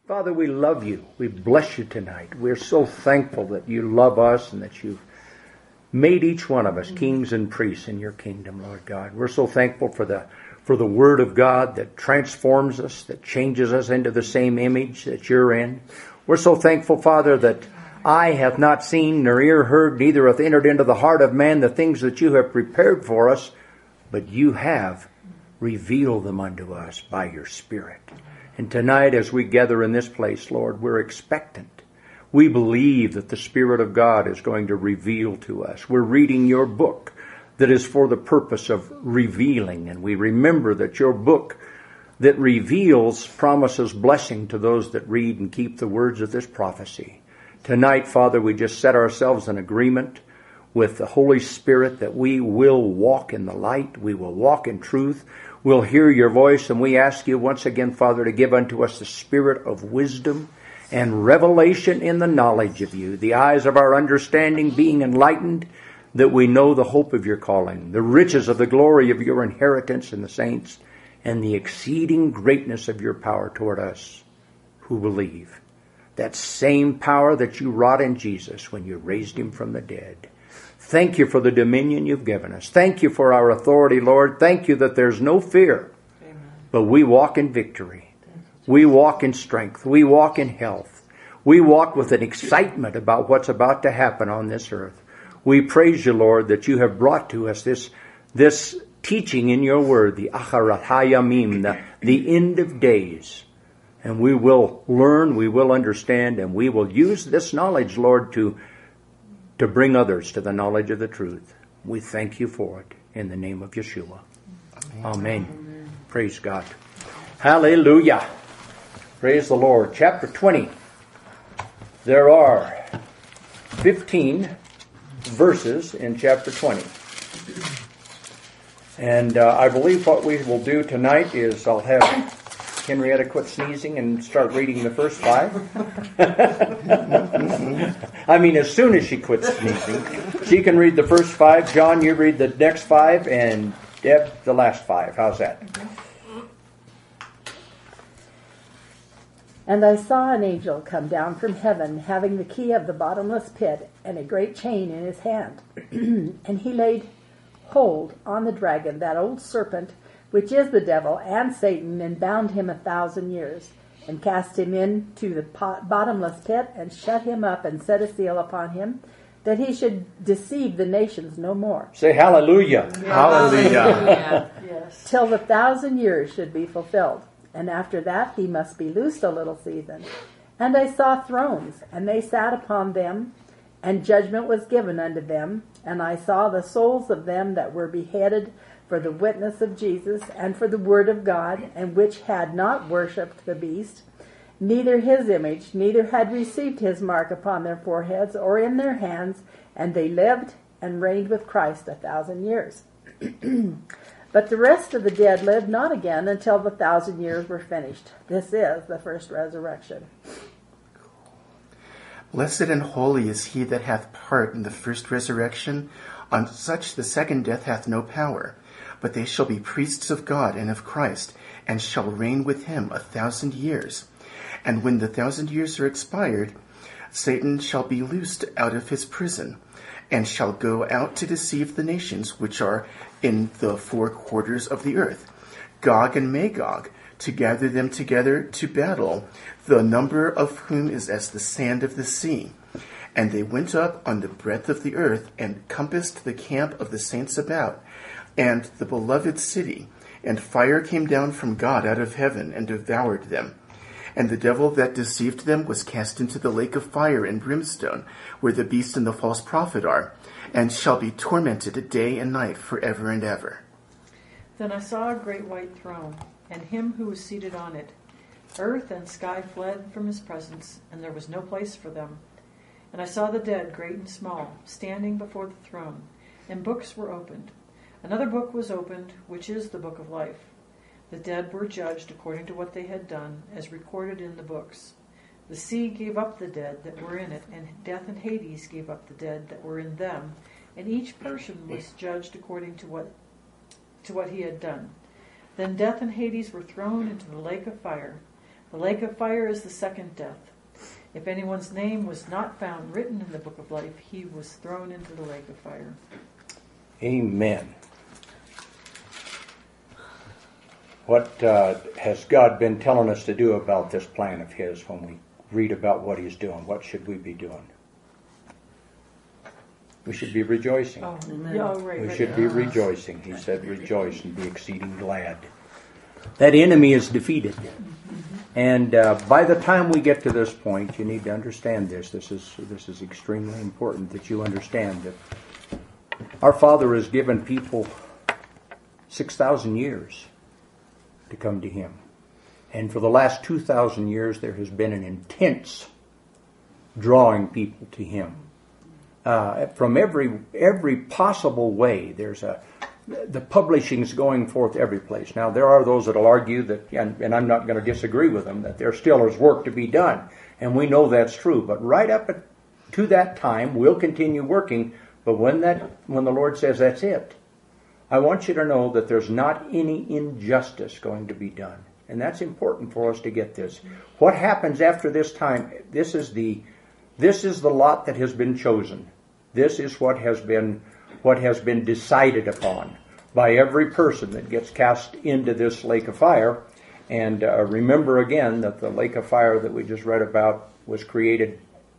Father, we love you. We bless you tonight. We're so thankful that you love us and that you've made each one of us kings and priests in your kingdom, Lord God. We're so thankful for the Word of God that transforms us, that changes us into the same image that you're in. We're so thankful, Father, that eye hath not seen, nor ear heard, neither hath entered into the heart of man the things that you have prepared for us, but you have revealed them unto us by your Spirit. And tonight, as we gather in this place, Lord, we're expectant. We believe that the Spirit of God is going to reveal to us. We're reading your book that is for the purpose of revealing, and we remember that your book that reveals promises blessing to those that read and keep the words of this prophecy. Tonight, Father, we just set ourselves in agreement with the Holy Spirit that we will walk in the light, we will walk in truth, we'll hear your voice, and we ask you once again, Father, to give unto us the spirit of wisdom and revelation in the knowledge of you, the eyes of our understanding being enlightened, that we know the hope of your calling, the riches of the glory of your inheritance in the saints, and the exceeding greatness of your power toward us who believe. That same power that you wrought in Jesus when you raised him from the dead. Thank you for the dominion you've given us. Thank you for our authority, Lord. Thank you that there's no fear, but we walk in victory. We walk in strength. We walk in health. We walk with an excitement about what's about to happen on this earth. We praise you, Lord, that you have brought to us this teaching in your word, the Acharat Hayamim, the end of days. And we will learn, we will understand, and we will use this knowledge, Lord, to bring others to the knowledge of the truth. We thank you for it in the name of Yeshua. Amen. Amen. Praise God. Hallelujah. Praise the Lord. Chapter 20. There are 15 verses in chapter 20. And I believe what we will do tonight is I'll have Henrietta quit sneezing and start reading the first 5. I mean, as soon as she quits sneezing, she can read the first 5. John, you read the next 5, and Deb, the last 5. How's that? And I saw an angel come down from heaven, having the key of the bottomless pit and a great chain in his hand. And he laid hold on the dragon, that old serpent, which is the devil and Satan, and bound him 1,000 years, and cast him into the bottomless pit, and shut him up, and set a seal upon him, that he should deceive the nations no more. Say hallelujah. Hallelujah. Yes. Till the 1,000 years should be fulfilled. And after that he must be loosed a little season. And I saw thrones, and they sat upon them, and judgment was given unto them. And I saw the souls of them that were beheaded for the witness of Jesus, and for the word of God, and which had not worshipped the beast, neither his image, neither had received his mark upon their foreheads or in their hands, and they lived and reigned with Christ 1,000 years. But the rest of the dead lived not again until the 1,000 years were finished. This is the first resurrection. Blessed and holy is he that hath part in the first resurrection. On such the second death hath no power. But they shall be priests of God and of Christ, and shall reign with him 1,000 years. And when the 1,000 years are expired, Satan shall be loosed out of his prison, and shall go out to deceive the nations which are in the 4 quarters of the earth, Gog and Magog, to gather them together to battle, the number of whom is as the sand of the sea. And they went up on the breadth of the earth, and compassed the camp of the saints about, and the beloved city, and fire came down from God out of heaven, and devoured them. And the devil that deceived them was cast into the lake of fire and brimstone, where the beast and the false prophet are, and shall be tormented day and night forever and ever. Then I saw a great white throne, and him who was seated on it. Earth and sky fled from his presence, and there was no place for them. And I saw the dead, great and small, standing before the throne, and books were opened. Another book was opened, which is the book of life. The dead were judged according to what they had done, as recorded in the books. The sea gave up the dead that were in it, and death and Hades gave up the dead that were in them, and each person was judged according to what he had done. Then death and Hades were thrown into the lake of fire. The lake of fire is the second death. If anyone's name was not found written in the book of life, he was thrown into the lake of fire. Amen. What has God been telling us to do about this plan of His when we read about what He's doing? What should we be doing? We should be rejoicing. Oh, yeah, right, We right. should be rejoicing. He said, rejoice and be exceeding glad. That enemy is defeated. And by the time we get to this point, you need to understand this. This is extremely important that you understand that our Father has given people 6,000 years to come to Him. And for the last 2,000 years, there has been an intense drawing people to Him. From every possible way, the publishing's going forth every place. Now, there are those that will argue that, and I'm not going to disagree with them, that there still is work to be done. And we know that's true. But right up to that time, we'll continue working. But when the Lord says that's it, I want you to know that there's not any injustice going to be done. And that's important for us to get this. What happens after this time, this is the lot that has been chosen. This is what has been decided upon by every person that gets cast into this lake of fire. And remember again that the lake of fire that we just read about was created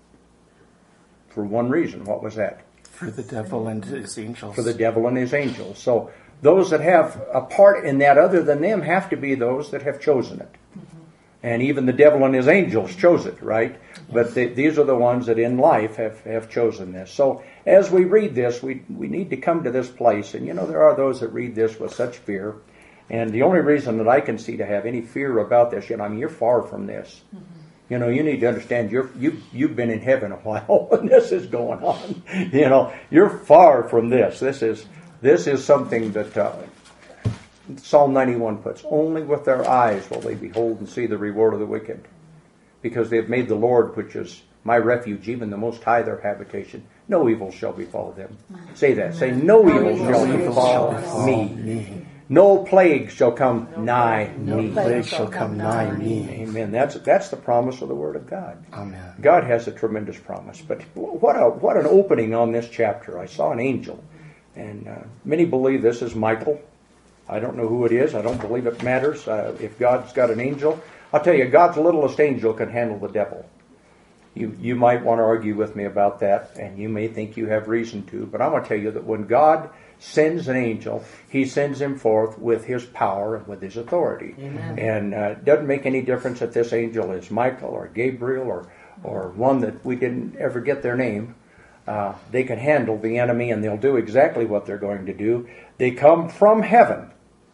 for one reason. What was that? For the devil and his angels. For the devil and his angels. So those that have a part in that other than them have to be those that have chosen it. And even the devil and his angels chose it, right? But these are the ones that in life have chosen this. So as we read this, we need to come to this place. And there are those that read this with such fear. And the only reason that I can see to have any fear about this, you're far from this. You need to understand you've been in heaven a while when this is going on. You're far from this. This is something that Psalm 91 puts. Only with their eyes will they behold and see the reward of the wicked, because they have made the Lord, which is my refuge, even the Most High, their habitation. No evil shall befall them. Say that. Say, no evil shall befall me. No plague shall come nigh me. No plague shall come nigh me. Amen. That's the promise of the Word of God. Amen. God has a tremendous promise. But what an opening on this chapter. I saw an angel. And many believe this is Michael. I don't know who it is. I don't believe it matters. If God's got an angel, I'll tell you, God's littlest angel can handle the devil. You might want to argue with me about that, and you may think you have reason to, but I'm going to tell you that when God sends an angel, He sends him forth with His power and with His authority. Amen. And it doesn't make any difference if this angel is Michael or Gabriel or one that we didn't ever get their name. They can handle the enemy, and they'll do exactly what they're going to do. They come from heaven.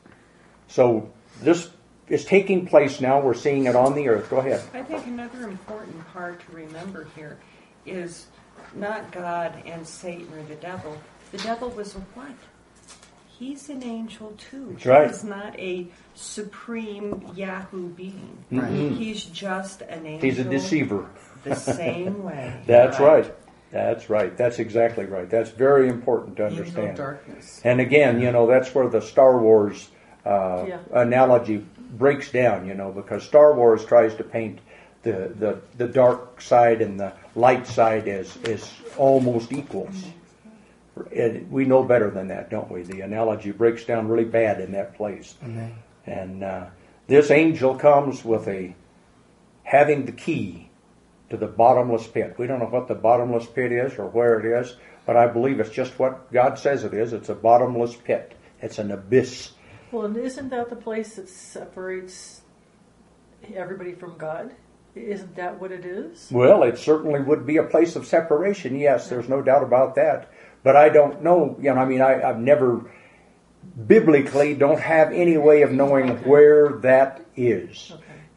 So this is taking place now. We're seeing it on the earth. Go ahead. I think another important part to remember here is not God and Satan or the devil. The devil was a what? He's an angel too. That's right. He's not a supreme Yahoo being. Right. He's just an angel. He's a deceiver. The same way. That's right. That's right. That's exactly right. That's very important to understand. In the darkness. And again, that's where the Star Wars analogy breaks down, because Star Wars tries to paint the dark side and the light side as almost equals. And we know better than that, don't we? The analogy breaks down really bad in that place. Amen. And this angel comes with having the key to the bottomless pit. We don't know what the bottomless pit is or where it is, but I believe it's just what God says it is. It's a bottomless pit. It's an abyss. Well, and isn't that the place that separates everybody from God? Isn't that what it is? Well, it certainly would be a place of separation, yes, there's no doubt about that. But I don't know, I've never, biblically, don't have any way of knowing where that is.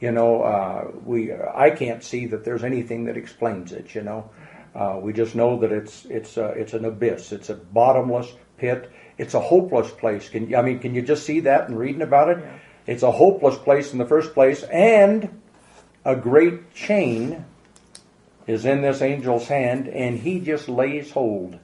Okay. I can't see that there's anything that explains it, We just know that it's an abyss. It's a bottomless pit. It's a hopeless place. Can you just see that in reading about it? Yeah. It's a hopeless place in the first place, and a great chain is in this angel's hand, and he just lays hold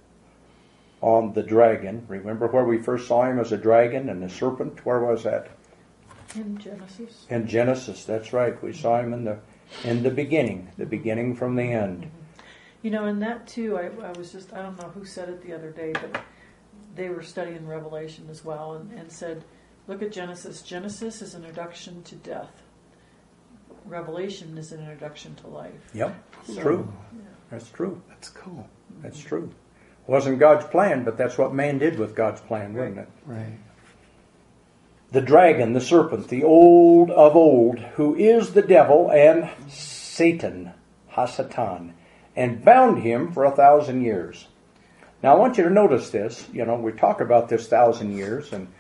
on the dragon. Remember where we first saw him as a dragon and the serpent? Where was that? In Genesis. In Genesis, that's right. We saw him in the beginning from the end. You know, and that too, I don't know who said it the other day, but they were studying Revelation as well and said, look at Genesis. Genesis is an introduction to death. Revelation is an introduction to life. Yep, it's true. Yeah. That's true. That's cool. That's true. Wasn't God's plan, but that's what man did with God's plan, wasn't it? Right. The dragon, the serpent, the old of old, who is the devil and Satan, Hasatan, and bound him for 1,000 years. Now I want you to notice this. You know, we talk about this 1,000 years, and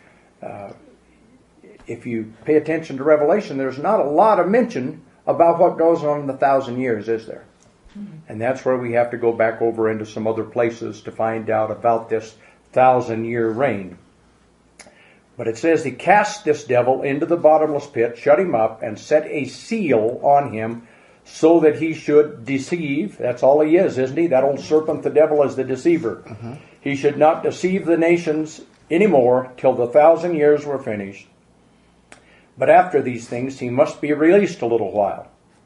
if you pay attention to Revelation, there's not a lot of mention about what goes on in the 1,000 years, is there? Mm-hmm. And that's where we have to go back over into some other places to find out about this 1,000-year reign. But it says he cast this devil into the bottomless pit, shut him up, and set a seal on him so that he should deceive. That's all he is, isn't he? That old serpent, the devil, is the deceiver. Mm-hmm. He should not deceive the nations anymore till the 1,000 years were finished. But after these things, he must be released a little while.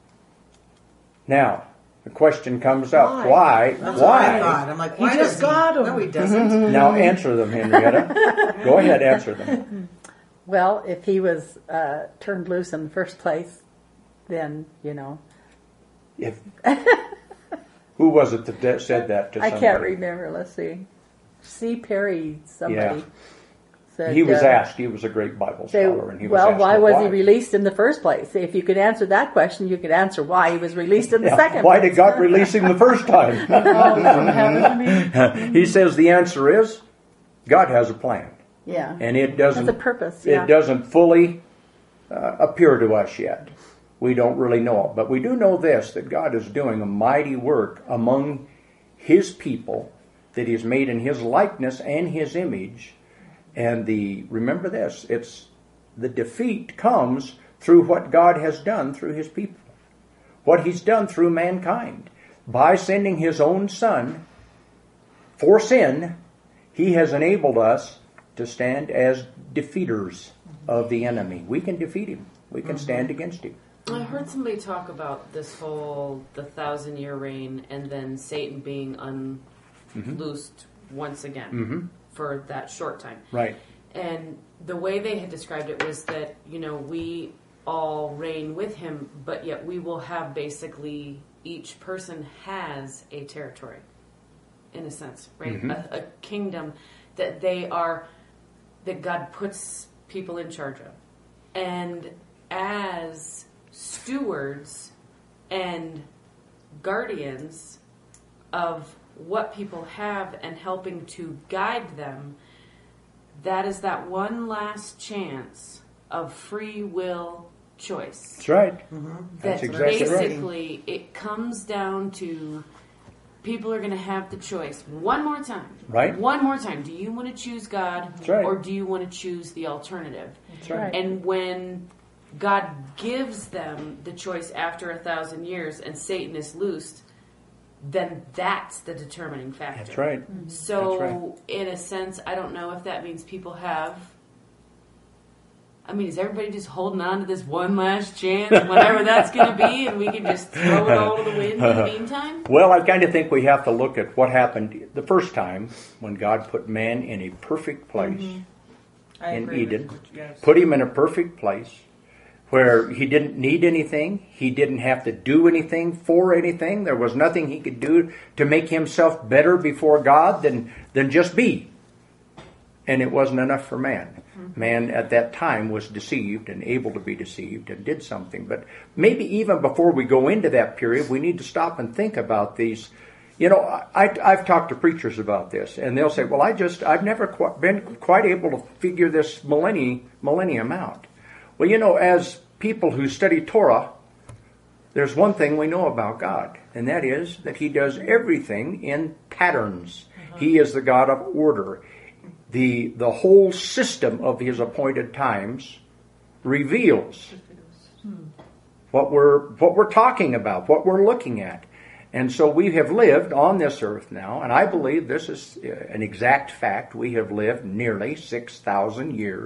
Now, the question comes up, why? That's what I thought. I'm like, why He just got him. No, he doesn't. Now answer them, Henrietta. Go ahead, answer them. Well, if he was turned loose in the first place, then, you know. If who was it that said that to I somebody? can't remember. Let's see. C. Perry, somebody. Yeah. Said, He was asked. He was a great Bible scholar, and he was asked, why was he released in the first place? If you could answer that question, you could answer why he was released in the second Why place. did God release him the first time? He says the answer is God has a plan, Yeah. and it doesn't. Has a purpose. Yeah. It doesn't fully appear to us yet. We don't really know it, but we do know this: that God is doing a mighty work among His people, that He has made in His likeness and His image. And remember this, it's the defeat comes through what God has done through His people. What He's done through mankind. By sending His own Son for sin, He has enabled us to stand as defeaters of the enemy. We can defeat him. We can stand against him. I heard somebody talk about this whole, the 1,000-year reign and then Satan being unloosed once again. For that short time. Right. And the way they had described it was that, you know, we all reign with him, but yet we will have basically, each person has a territory, in a sense, right? A kingdom that that God puts people in charge of. And as stewards and guardians of what people have and helping to guide them, that is that one last chance of free will choice. That's right. That exactly basically it comes down to people are going to have the choice one more time. Right. One more time. Do you want to choose God That's right. or do you want to choose the alternative? That's right. And when God gives them the choice after 1,000 years and Satan is loosed, then that's the determining factor. That's right. So, That's right. in a sense, I don't know if that means people have... I mean, is everybody just holding on to this one last chance, whatever that's going to be, and we can just throw it all to the wind in the meantime? Well, I kind of think we have to look at what happened the first time when God put man in a perfect place in Eden, put him in a perfect place where he didn't need anything, he didn't have to do anything for anything, there was nothing he could do to make himself better before God than just be. And it wasn't enough for man. Man at that time was deceived and able to be deceived and did something. But maybe even before we go into that period, we need to stop and think about these. You know, I've talked to preachers about this, and they'll say, well, I've never been quite able to figure this millennium out. Well, you know, as people who study Torah, there's one thing we know about God, and that is that He does everything in patterns. He is the God of order. The whole system of His appointed times reveals what we're talking about, what we're looking at. And so we have lived on this earth now, and I believe this is an exact fact. We have lived nearly 6,000 years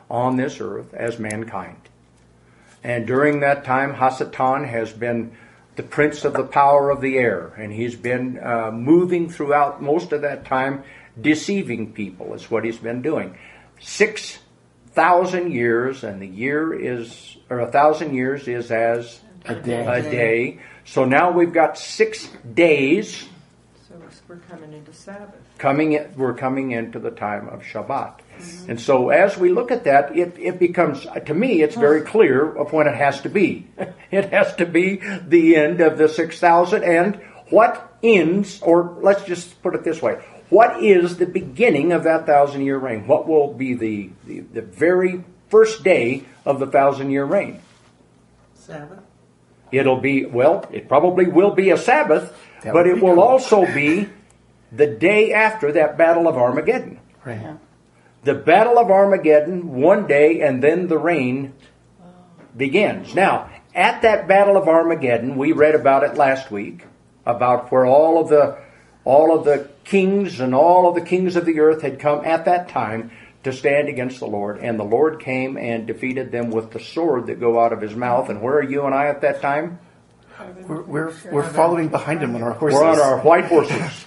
on this earth as mankind. And during that time, Hasatan has been the prince of the power of the air, and he's been moving throughout most of that time, deceiving people is what he's been doing. 6,000 years, and 1,000 years is as A day. a day. So now we've got 6 days So we're coming into Sabbath. we're coming into the time of Shabbat. And so as we look at that, it becomes, to me, it's very clear of when it has to be. It has to be the end of the 6,000, and what ends, or let's just put it this way, what is the beginning of that 1,000-year reign? What will be the very first day of the 1,000-year reign? Sabbath. It'll be, well, it probably will be a Sabbath, That but would it be will cool. also be the day after that Battle of Armageddon. Right. The Battle of Armageddon, one day, and then the reign begins. Now, at that Battle of Armageddon, we read about it last week, about where all of the kings and all of the kings of the earth had come at that time to stand against the Lord, and the Lord came and defeated them with the sword that go out of his mouth. And where are you and I at that time? We're following behind him on our horses. We're on our white horses.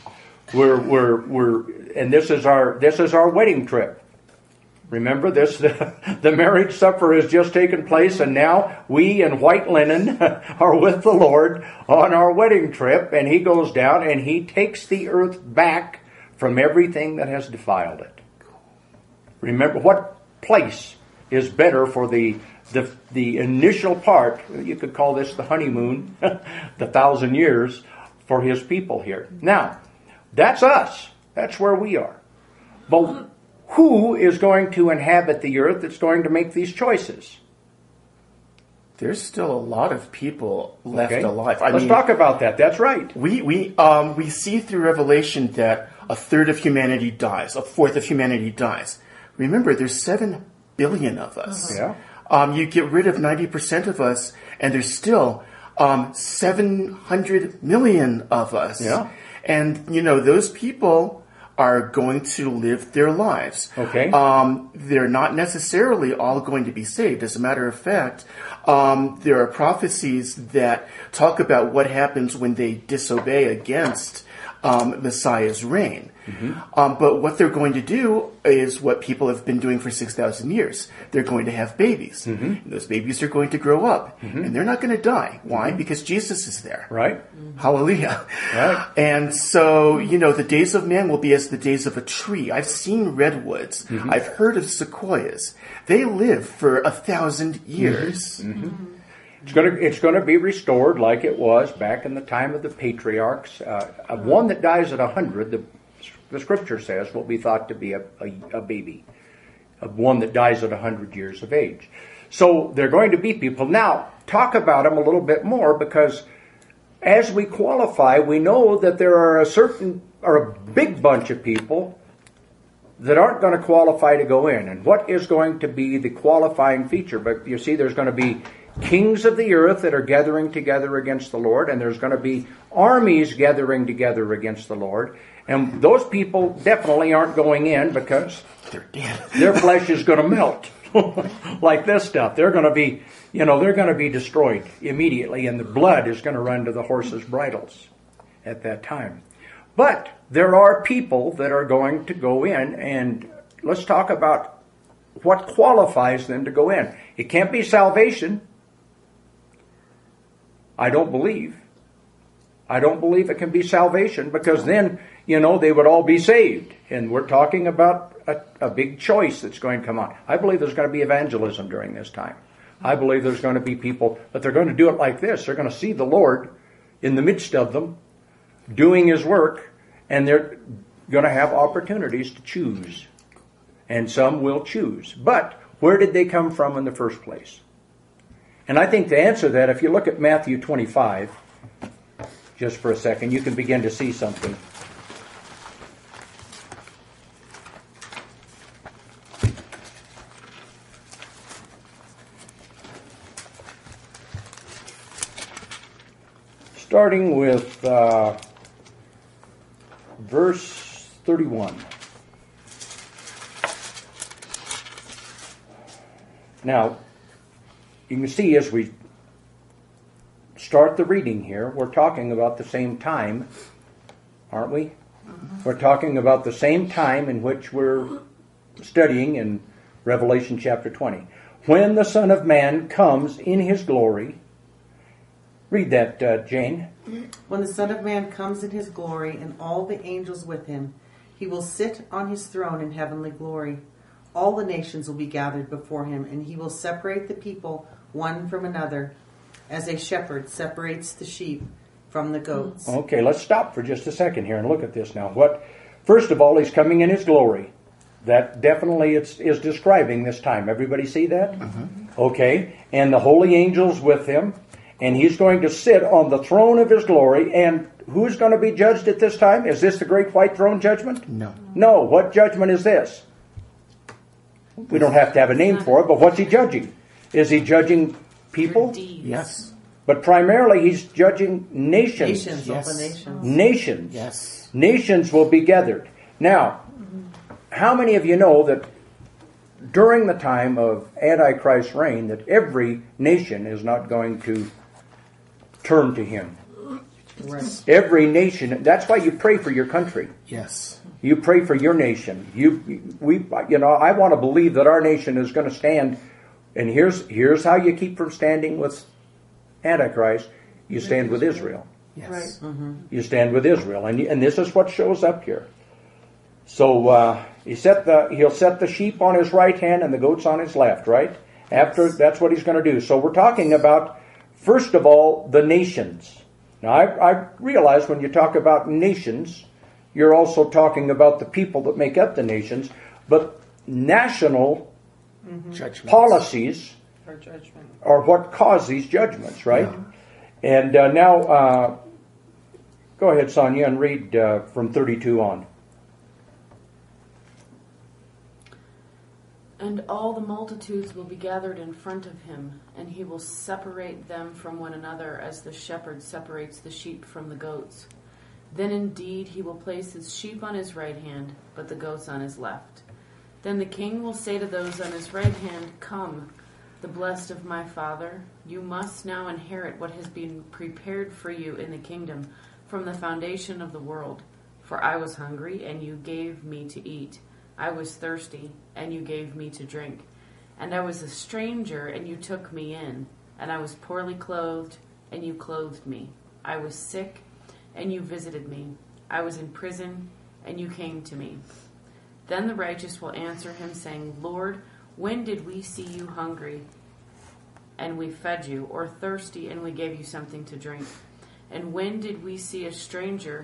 And this is our wedding trip. Remember this, the marriage supper has just taken place, and now we in white linen are with the Lord on our wedding trip, and he goes down and he takes the earth back from everything that has defiled it. Remember, what place is better for the initial part? You could call this the honeymoon, the 1,000 years for his people here. Now, that's us. That's where we are. But who is going to inhabit the earth that's going to make these choices? There's still a lot of people left Okay. alive. Let's talk about that. That's right. We see through Revelation that a third of humanity dies, a fourth of humanity dies. Remember, there's 7 billion of us. Yeah. You get rid of 90% of us, and there's still 700 million of us. Yeah. And, those people are going to live their lives. Okay. They're not necessarily all going to be saved. As a matter of fact, there are prophecies that talk about what happens when they disobey against Messiah's reign. But what they're going to do is what people have been doing for 6,000 years. They're going to have babies. And those babies are going to grow up. And they're not going to die. Why? Because Jesus is there. Right. Hallelujah. Right. And so, the days of man will be as the days of a tree. I've seen redwoods. I've heard of sequoias. They live for 1,000 years. It's going to be restored like it was back in the time of the patriarchs. One that dies at 100, the scripture says, will be thought to be a baby. One that dies at 100 years of age. So they're going to be people. Now, talk about them a little bit more, because as we qualify, we know that there are a big bunch of people that aren't going to qualify to go in. And what is going to be the qualifying feature? But you see, there's going to be kings of the earth that are gathering together against the Lord, and there's going to be armies gathering together against the Lord. And those people definitely aren't going in, because They're dead. their flesh is going to melt like this stuff. They're going to be, they're going to be destroyed immediately, and the blood is going to run to the horses' bridles at that time. But there are people that are going to go in, and let's talk about what qualifies them to go in. It can't be salvation. I don't believe it can be salvation, because then, they would all be saved. And we're talking about a big choice that's going to come on. I believe there's going to be evangelism during this time. I believe there's going to be people, but they're going to do it like this. They're going to see the Lord in the midst of them, doing his work, and they're going to have opportunities to choose. And some will choose. But where did they come from in the first place? And I think to answer that, if you look at Matthew 25, just for a second, you can begin to see something. Starting with verse 31. Now, you can see as we start the reading here, we're talking about the same time, aren't we? We're talking about the same time in which we're studying in Revelation chapter 20. When the Son of Man comes in his glory. Read that, Jane. When the Son of Man comes in his glory and all the angels with him, he will sit on his throne in heavenly glory. All the nations will be gathered before him, and he will separate the people one from another, as a shepherd separates the sheep from the goats. Okay, let's stop for just a second here and look at this now. First of all, he's coming in his glory. That definitely is describing this time. Everybody see that? Okay, and the holy angels with him, and he's going to sit on the throne of his glory, and who's going to be judged at this time? Is this the great white throne judgment? No. No, what judgment is this? We don't have to have a name for it, but what's he judging? Is he judging people? Yes. But primarily he's judging nations. Nations, Yes. all the nations. Nations. Yes. Nations will be gathered. Now, how many of you know that during the time of Antichrist's reign that every nation is not going to turn to him? Right. Every nation. That's why you pray for your country. Yes. You pray for your nation. I want to believe that our nation is going to stand. And here's how you keep from standing with Antichrist. You stand with Israel. Yes. You stand with Israel, and this is what shows up here. So he'll set the sheep on his right hand and the goats on his left. Right after that's what he's going to do. So we're talking about first of all the nations. Now I realize when you talk about nations, you're also talking about the people that make up the nations, but national Judgments. policies For judgment. are what cause these judgments, right? And now, go ahead, Sonia, and read from 32 on. And all the multitudes will be gathered in front of him, and he will separate them from one another as the shepherd separates the sheep from the goats. Then indeed he will place his sheep on his right hand, but the goats on his left. Then the king will say to those on his right hand, Come, the blessed of my Father, you must now inherit what has been prepared for you in the kingdom from the foundation of the world. For I was hungry, and you gave me to eat. I was thirsty, and you gave me to drink. And I was a stranger, and you took me in. And I was poorly clothed, and you clothed me. I was sick, and you visited me. I was in prison, and you came to me. Then the righteous will answer him, saying, Lord, when did we see you hungry, and we fed you, or thirsty, and we gave you something to drink? And when did we see you a stranger,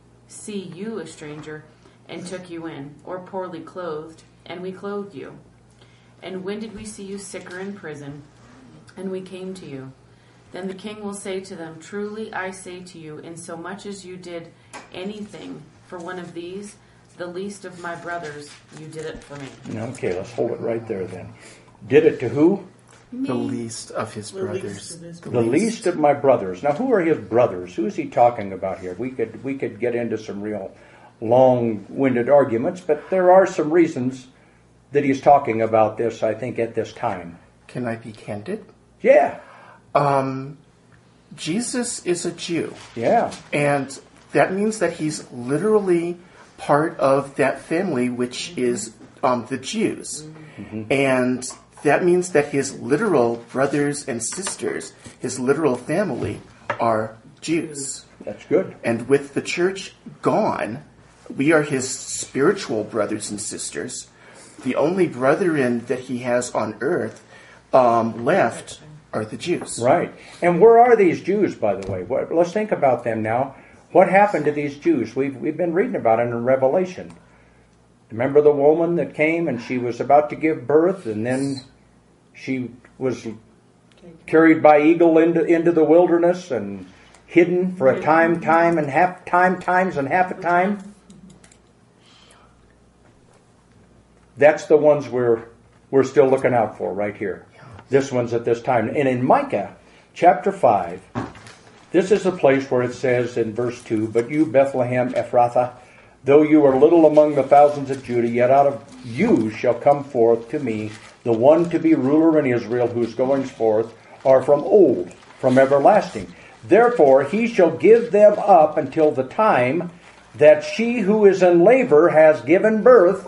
and took you in, or poorly clothed, and we clothed you? And when did we see you sick or in prison, and we came to you? Then the king will say to them, Truly I say to you, insomuch as you did anything for one of these, the least of my brothers, you did it for me. Okay, let's hold it right there then. Did it to who? The least of his brothers. The least of my brothers. Now, who are his brothers? Who is he talking about here? We could get into some real long-winded arguments, but there are some reasons that he's talking about this, I think, at this time. Can I be candid? Yeah. Jesus is a Jew. Yeah. And that means that he's literally part of that family, which is the Jews. And that means that his literal brothers and sisters, his literal family, are Jews. That's good. And with the church gone, we are his spiritual brothers and sisters. The only brethren that he has on earth left are the Jews. Right. And where are these Jews, by the way? Let's think about them now. What happened to these Jews? We've been reading about it in Revelation. Remember the woman that came and she was about to give birth, and then she was carried by eagle into the wilderness and hidden for a times and half a time? That's the ones we're still looking out for right here. This one's at this time. And in Micah chapter 5, this is a place where it says in verse 2, But you, Bethlehem Ephrathah, though you are little among the thousands of Judah, yet out of you shall come forth to me the one to be ruler in Israel, whose goings forth are from old, from everlasting. Therefore he shall give them up until the time that she who is in labor has given birth.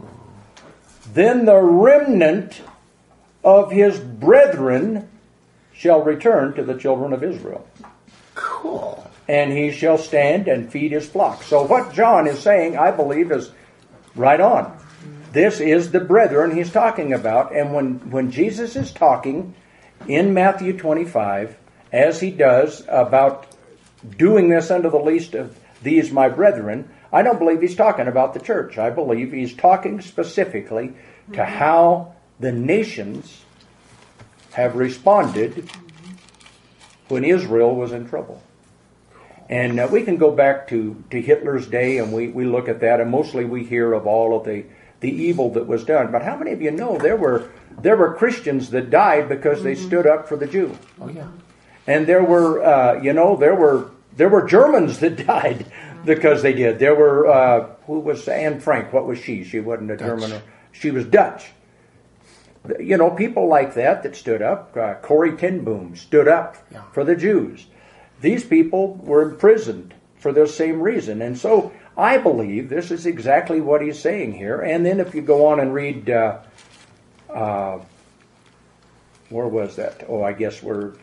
Then the remnant of his brethren shall return to the children of Israel. Cool. And he shall stand and feed his flock. So what John is saying, I believe, is right on. This is the brethren he's talking about. And when Jesus is talking in Matthew 25, as he does about doing this unto the least of these my brethren, I don't believe he's talking about the church. I believe he's talking specifically to how the nations have responded when Israel was in trouble. And we can go back to Hitler's day, and we look at that, and mostly we hear of all of the evil that was done. But how many of you know there were Christians that died because they stood up for the Jew? Oh yeah. And there were there were Germans that died because they did. There were who was Anne Frank? What was she? She wasn't a Dutch. German. She was Dutch. People like that stood up. Corrie ten Boom stood up for the Jews. These people were imprisoned for the same reason. And so I believe this is exactly what he's saying here. And then if you go on and read, where was that? Oh, I guess where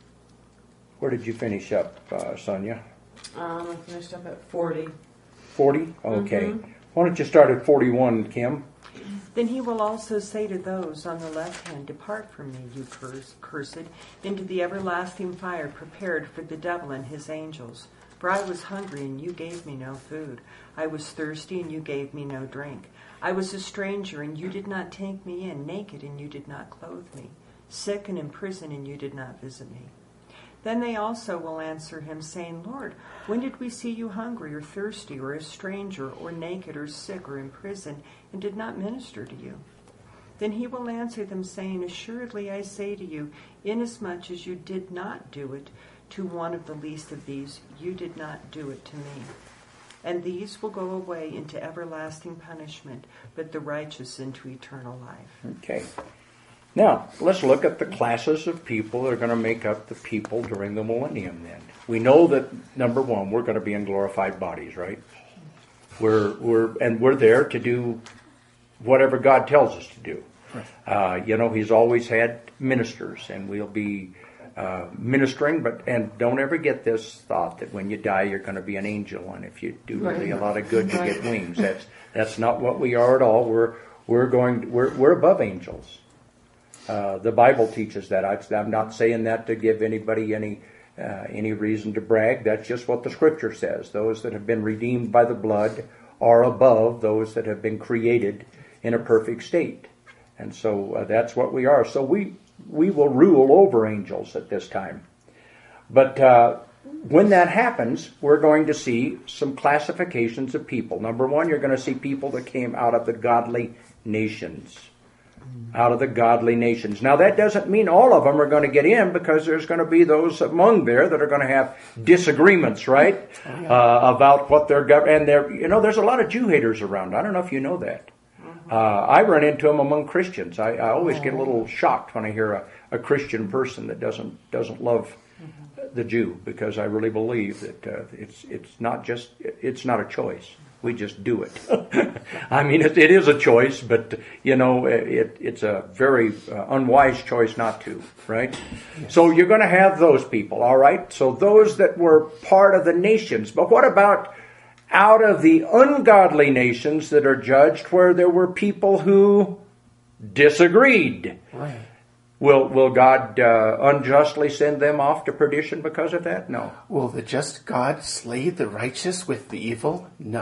did you finish up, Sonia? I finished up at 40. 40? Okay. Why don't you start at 41, Kim? Then he will also say to those on the left hand, Depart from me, you cursed, into the everlasting fire prepared for the devil and his angels. For I was hungry, and you gave me no food. I was thirsty, and you gave me no drink. I was a stranger, and you did not take me in, naked, and you did not clothe me, sick and in prison, and you did not visit me. Then they also will answer him, saying, Lord, when did we see you hungry or thirsty or a stranger or naked or sick or in prison and did not minister to you? Then he will answer them, saying, Assuredly I say to you, inasmuch as you did not do it to one of the least of these, you did not do it to me. And these will go away into everlasting punishment, but the righteous into eternal life. Okay. Now, let's look at the classes of people that are going to make up the people during the millennium then. We know that, number one, we're going to be in glorified bodies, right? We're there to do whatever God tells us to do. He's always had ministers, and we'll be ministering, and don't ever get this thought that when you die you're going to be an angel, and if you do really a lot of good you get wings. That's not what we are at all. We're above angels. The Bible teaches that. I'm not saying that to give anybody any reason to brag. That's just what the Scripture says. Those that have been redeemed by the blood are above those that have been created in a perfect state. And so that's what we are. So we will rule over angels at this time. But when that happens, we're going to see some classifications of people. Number one, you're going to see people that came out of the godly nations. Out of the godly nations. Now that doesn't mean all of them are going to get in, because there's going to be those among there that are going to have disagreements, right? About what they're and there's a lot of Jew haters around. I don't know if you know that. I run into them among Christians. I always get a little shocked when I hear a Christian person that doesn't love the Jew, because I really believe that it's not a choice. We just do it. I mean, it is a choice, but, it's a very unwise choice not to, right? Yes. So you're going to have those people, all right? So those that were part of the nations. But what about out of the ungodly nations that are judged, where there were people who disagreed? Right. Will God unjustly send them off to perdition because of that? No. Will the just God slay the righteous with the evil? No.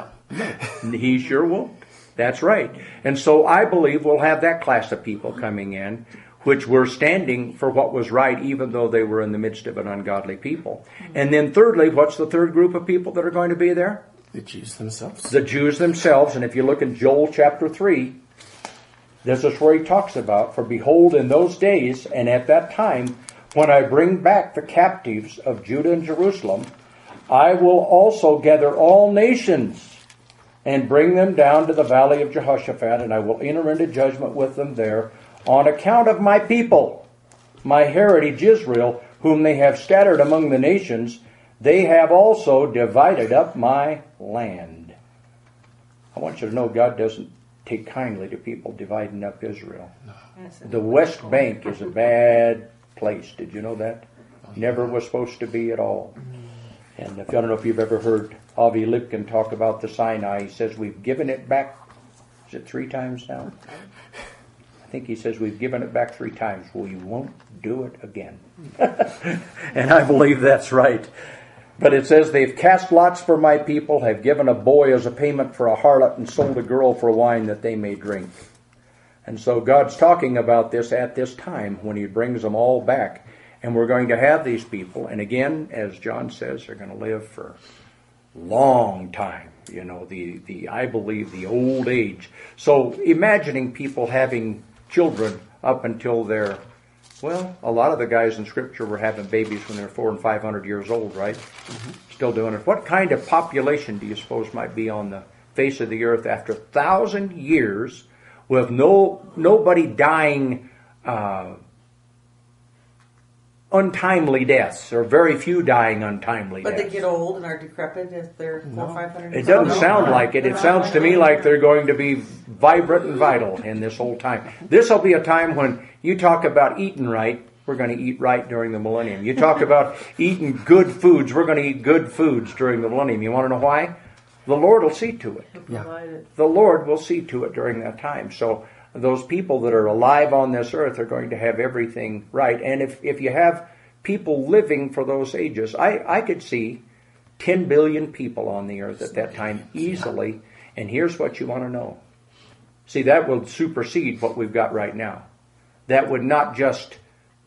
He sure won't. That's right. And so I believe we'll have that class of people coming in, which were standing for what was right, even though they were in the midst of an ungodly people. And then thirdly, what's the third group of people that are going to be there? The Jews themselves. The Jews themselves. And if you look in Joel chapter 3, this is where he talks about, for behold, in those days and at that time, when I bring back the captives of Judah and Jerusalem, I will also gather all nations and bring them down to the valley of Jehoshaphat, and I will enter into judgment with them there. on account of my people, my heritage Israel, whom they have scattered among the nations, they have also divided up my land. I want you to know God doesn't take kindly to people dividing up Israel. The West Bank is a bad place. Did you know that? Never was supposed to be at all. And if I don't know if you've ever heard Avi Lipkin talk about the Sinai, he says we've given it back, is it 3 times now? I think he says we've given it back 3 times. We won't do it again. And I believe that's right. But it says they've cast lots for my people, have given a boy as a payment for a harlot, and sold a girl for wine that they may drink. And so God's talking about this at this time when he brings them all back. And we're going to have these people, and again, as John says, they're going to live for a long time. You know, I believe the old age. So imagining people having children up until they're, well, a lot of the guys in Scripture were having babies when they're 400 and 500 years old, right? Mm-hmm. Still doing it. What kind of population do you suppose might be on the face of the earth after 1,000 years with nobody dying untimely deaths, or very few dying untimely deaths? But they get old and are decrepit if they're 400 or 500 It doesn't sound like it. It sounds to me like they're going to be vibrant and vital in this whole time. This will be a time when you talk about eating right. We're going to eat right during the millennium. You talk about eating good foods. We're going to eat good foods during the millennium. You want to know why? The Lord will see to it. The Lord will see to it during that time. So those people that are alive on this earth are going to have everything right. And if you have people living for those ages, I could see 10 billion people on the earth at that time easily. And here's what you want to know. See, that will supersede what we've got right now. That would not just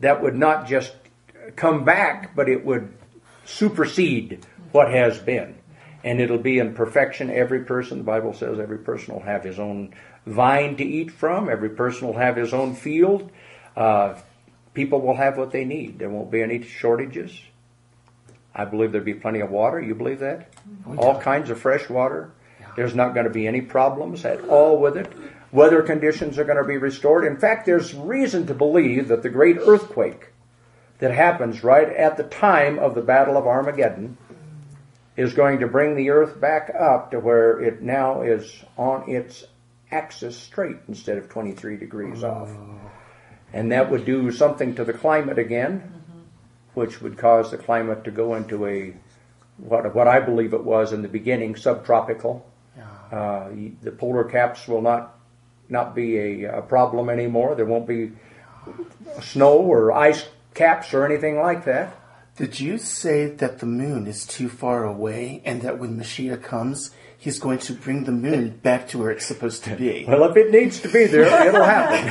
come back, but it would supersede what has been. And it'll be in perfection. Every person, the Bible says, every person will have his own vine to eat from. Every person will have his own field. People will have what they need. There won't be any shortages. I believe there'll be plenty of water. You believe that? Oh, yeah. All kinds of fresh water. Yeah. There's not going to be any problems at all with it. Weather conditions are going to be restored. In fact, there's reason to believe that the great earthquake that happens right at the time of the Battle of Armageddon is going to bring the earth back up to where it now is on its axis straight instead of 23 degrees off. And that would do something to the climate again, which would cause the climate to go into a, what I believe it was in the beginning, subtropical. The polar caps will not be a problem anymore. There won't be snow or ice caps or anything like that. Did you say that the moon is too far away and that when Mashiach comes, he's going to bring the moon back to where it's supposed to be? Well, if it needs to be there, it'll happen.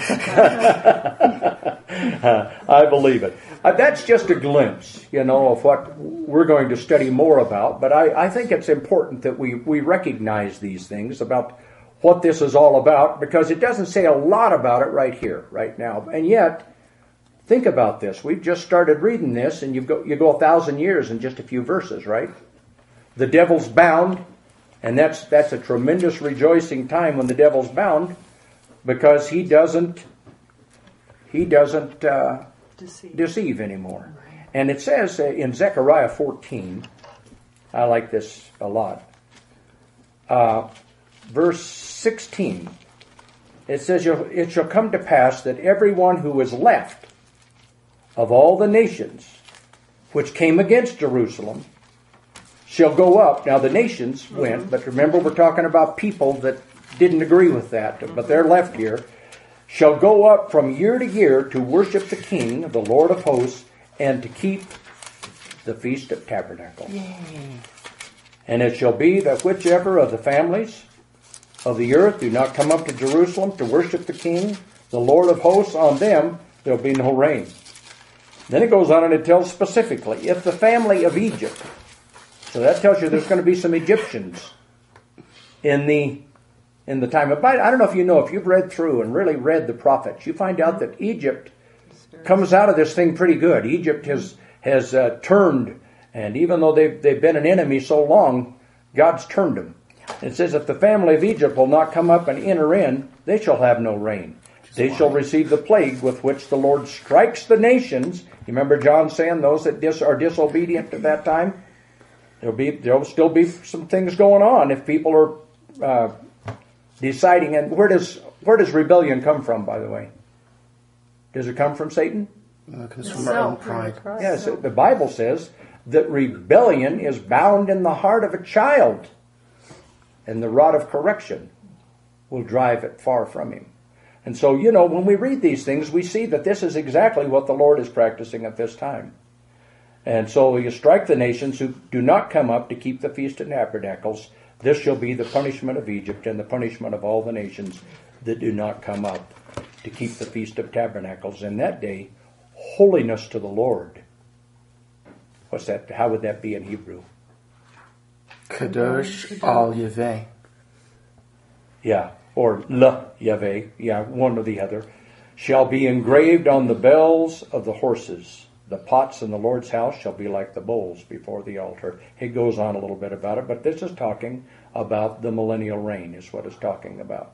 I believe it. That's just a glimpse, of what we're going to study more about. But I think it's important that we recognize these things about what this is all about, because it doesn't say a lot about it right here, right now. And yet, think about this. We've just started reading this, and you go 1,000 years in just a few verses, right? The devil's bound, and that's a tremendous rejoicing time when the devil's bound, because he doesn't deceive anymore. And it says in Zechariah 14, I like this a lot, verse 16, it says, "It shall come to pass that everyone who is left of all the nations which came against Jerusalem shall go up." Now the nations went, but remember we're talking about people that didn't agree with that, but they're left here. "Shall go up from year to year to worship the King, the Lord of hosts, and to keep the Feast of Tabernacles. And it shall be that whichever of the families of the earth do not come up to Jerusalem to worship the King, the Lord of hosts, on them there'll be no rain." Then it goes on and it tells specifically, if the family of Egypt, so that tells you there's going to be some Egyptians in the time. I don't know if you know, if you've read through and really read the prophets, you find out that Egypt comes out of this thing pretty good. Egypt has turned, and even though they've been an enemy so long, God's turned them. It says, if the family of Egypt will not come up and enter in, they shall have no rain. They shall receive the plague with which the Lord strikes the nations. You remember John saying those that are disobedient at that time? There'll still be some things going on if people are deciding. And where does rebellion come from, by the way? Does it come from Satan? It comes from our own pride. Yes, the Bible says that rebellion is bound in the heart of a child, and the rod of correction will drive it far from him. And so, when we read these things, we see that this is exactly what the Lord is practicing at this time. And so you strike the nations who do not come up to keep the Feast of Tabernacles. This shall be the punishment of Egypt and the punishment of all the nations that do not come up to keep the Feast of Tabernacles. In that day, holiness to the Lord. What's that? How would that be in Hebrew? Kadosh al Yahweh. Yeah, or Le Yahweh. Yeah, one or the other. Shall be engraved on the bells of the horses. The pots in the Lord's house shall be like the bowls before the altar. It goes on a little bit about it, but this is talking about the millennial reign, is what it's talking about.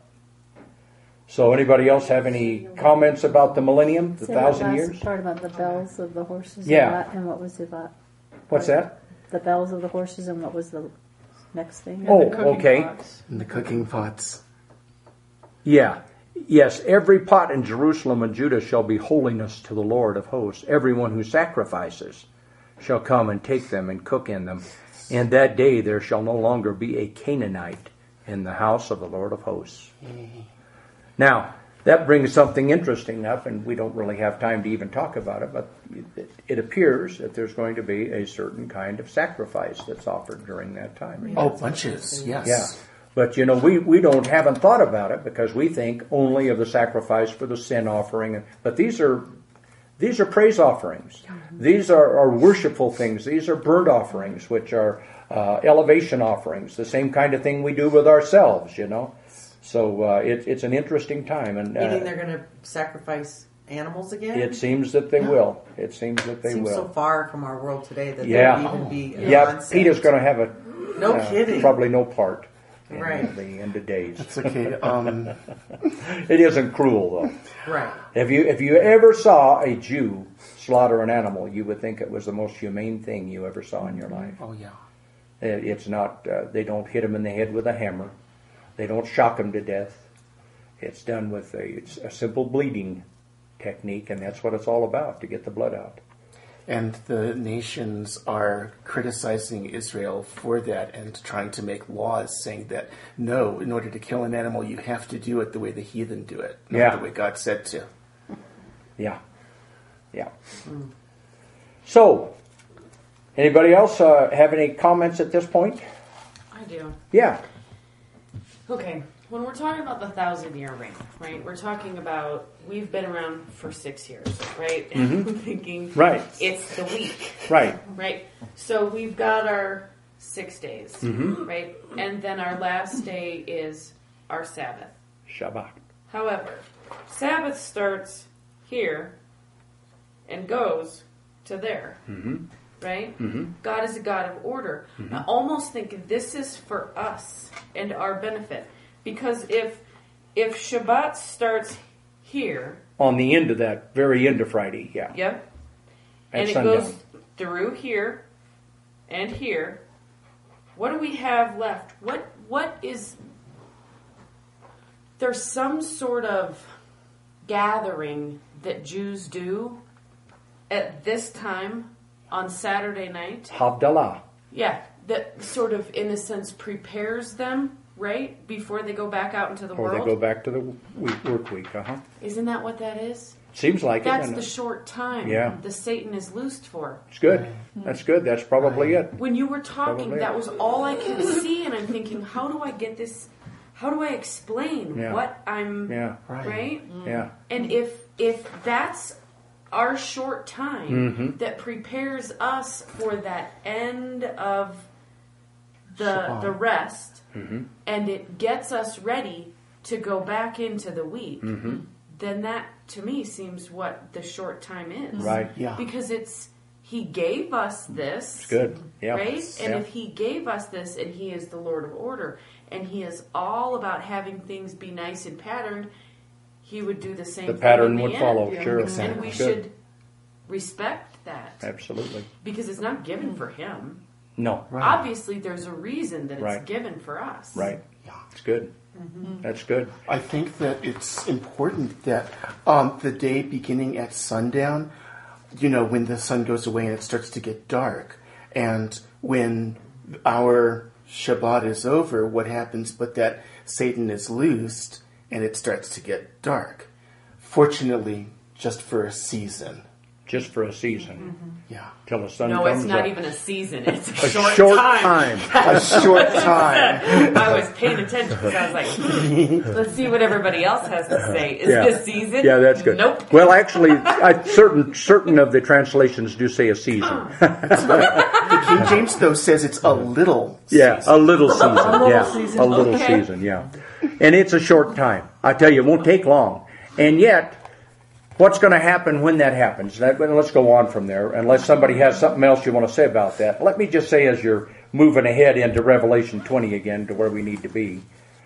So anybody else have any comments about the millennium, the 1,000 years? Part about the bells of the horses. Yeah. And what was it about? What's that? The bells of the horses, and what was the next thing? Oh, okay. And the cooking pots. Yeah. Yes, every pot in Jerusalem and Judah shall be holiness to the Lord of hosts. Everyone who sacrifices shall come and take them and cook in them. And that day there shall no longer be a Canaanite in the house of the Lord of hosts. Now, that brings something interesting up, and we don't really have time to even talk about it, but it appears that there's going to be a certain kind of sacrifice that's offered during that time. Oh, bunches, yes. Yeah. But, we haven't thought about it because we think only of the sacrifice for the sin offering. But these are praise offerings. These are worshipful things. These are burnt offerings, which are elevation offerings. The same kind of thing we do with ourselves, So it's an interesting time. And Meaning they're going to sacrifice animals again? It seems that they will. It seems that they will. Seems so far from our world today that there would even be a concept. Peter's going to have No kidding. probably no part. Right. In the end of days. It's okay. It isn't cruel, though. Right. If you ever saw a Jew slaughter an animal, you would think it was the most humane thing you ever saw in your life. Oh, yeah. It's not, they don't hit him in the head with a hammer. They don't shock him to death. It's done with a simple bleeding technique, and that's what it's all about, to get the blood out. And the nations are criticizing Israel for that and trying to make laws saying that, no, in order to kill an animal, you have to do it the way the heathen do it, not the way God said to. Yeah. Yeah. So, anybody else have any comments at this point? I do. Yeah. Okay. When we're talking about the 1,000-year reign, right? We're talking about we've been around for 6 years, right? And I'm thinking, right? It's the week, right? Right. So we've got our 6 days, right? And then our last day is our Sabbath, Shabbat. However, Sabbath starts here and goes to there, right? God is a God of order. I almost think this is for us and our benefit. Because if Shabbat starts here... On the end of that, very end of Friday, yeah. Yep. And it sundown. goes through here and here. What do we have left? What is... There's some sort of gathering that Jews do at this time on Saturday night. Havdalah. Yeah, that sort of, in a sense, prepares them... Right? Before they go back out into the world? Or they go back to the work week, Isn't that what that is? Seems like That's it. the short time the Satan is loosed for. It's good. That's good. That's probably it. When you were talking, Probably that was all I could see, and I'm thinking, how do I get this? How do I explain what I'm... Right? Yeah. And if that's our short time that prepares us for that end of the rest... and it gets us ready to go back into the week, then that, to me, seems what the short time is. Right. Yeah. Because He gave us this. It's good. Yeah. Right? And if He gave us this, and He is the Lord of order, and He is all about having things be nice and patterned, He would do the same The thing pattern in the would end. follow, sure. And we Good. should respect that. Absolutely. Because it's not given for him. No. Right. Obviously, there's a reason that it's Right. given for us. Right. It's good. That's good. I think that it's important that on the day beginning at sundown, when the sun goes away and it starts to get dark, and when our Shabbat is over, what happens but that Satan is loosed and it starts to get dark. Fortunately, just for a season. Just for a season. Yeah. Till the sun No, comes it's not up. even a season. It's a, A short time. A short time. I was paying attention because I was like, let's see what everybody else has to say. Is Yeah. this season? Yeah, that's good. Nope. Well, actually, certain of the translations do say a season. The King James, though, says it's a little Yeah, season. a little season. Yeah, season. a little Okay. season. Yeah, and it's a short time. I tell you, it won't take long. And yet, what's going to happen when that happens? Let's go on from there. Unless somebody has something else you want to say about that, let me just say, as you're moving ahead into Revelation 20 again, to where we need to be,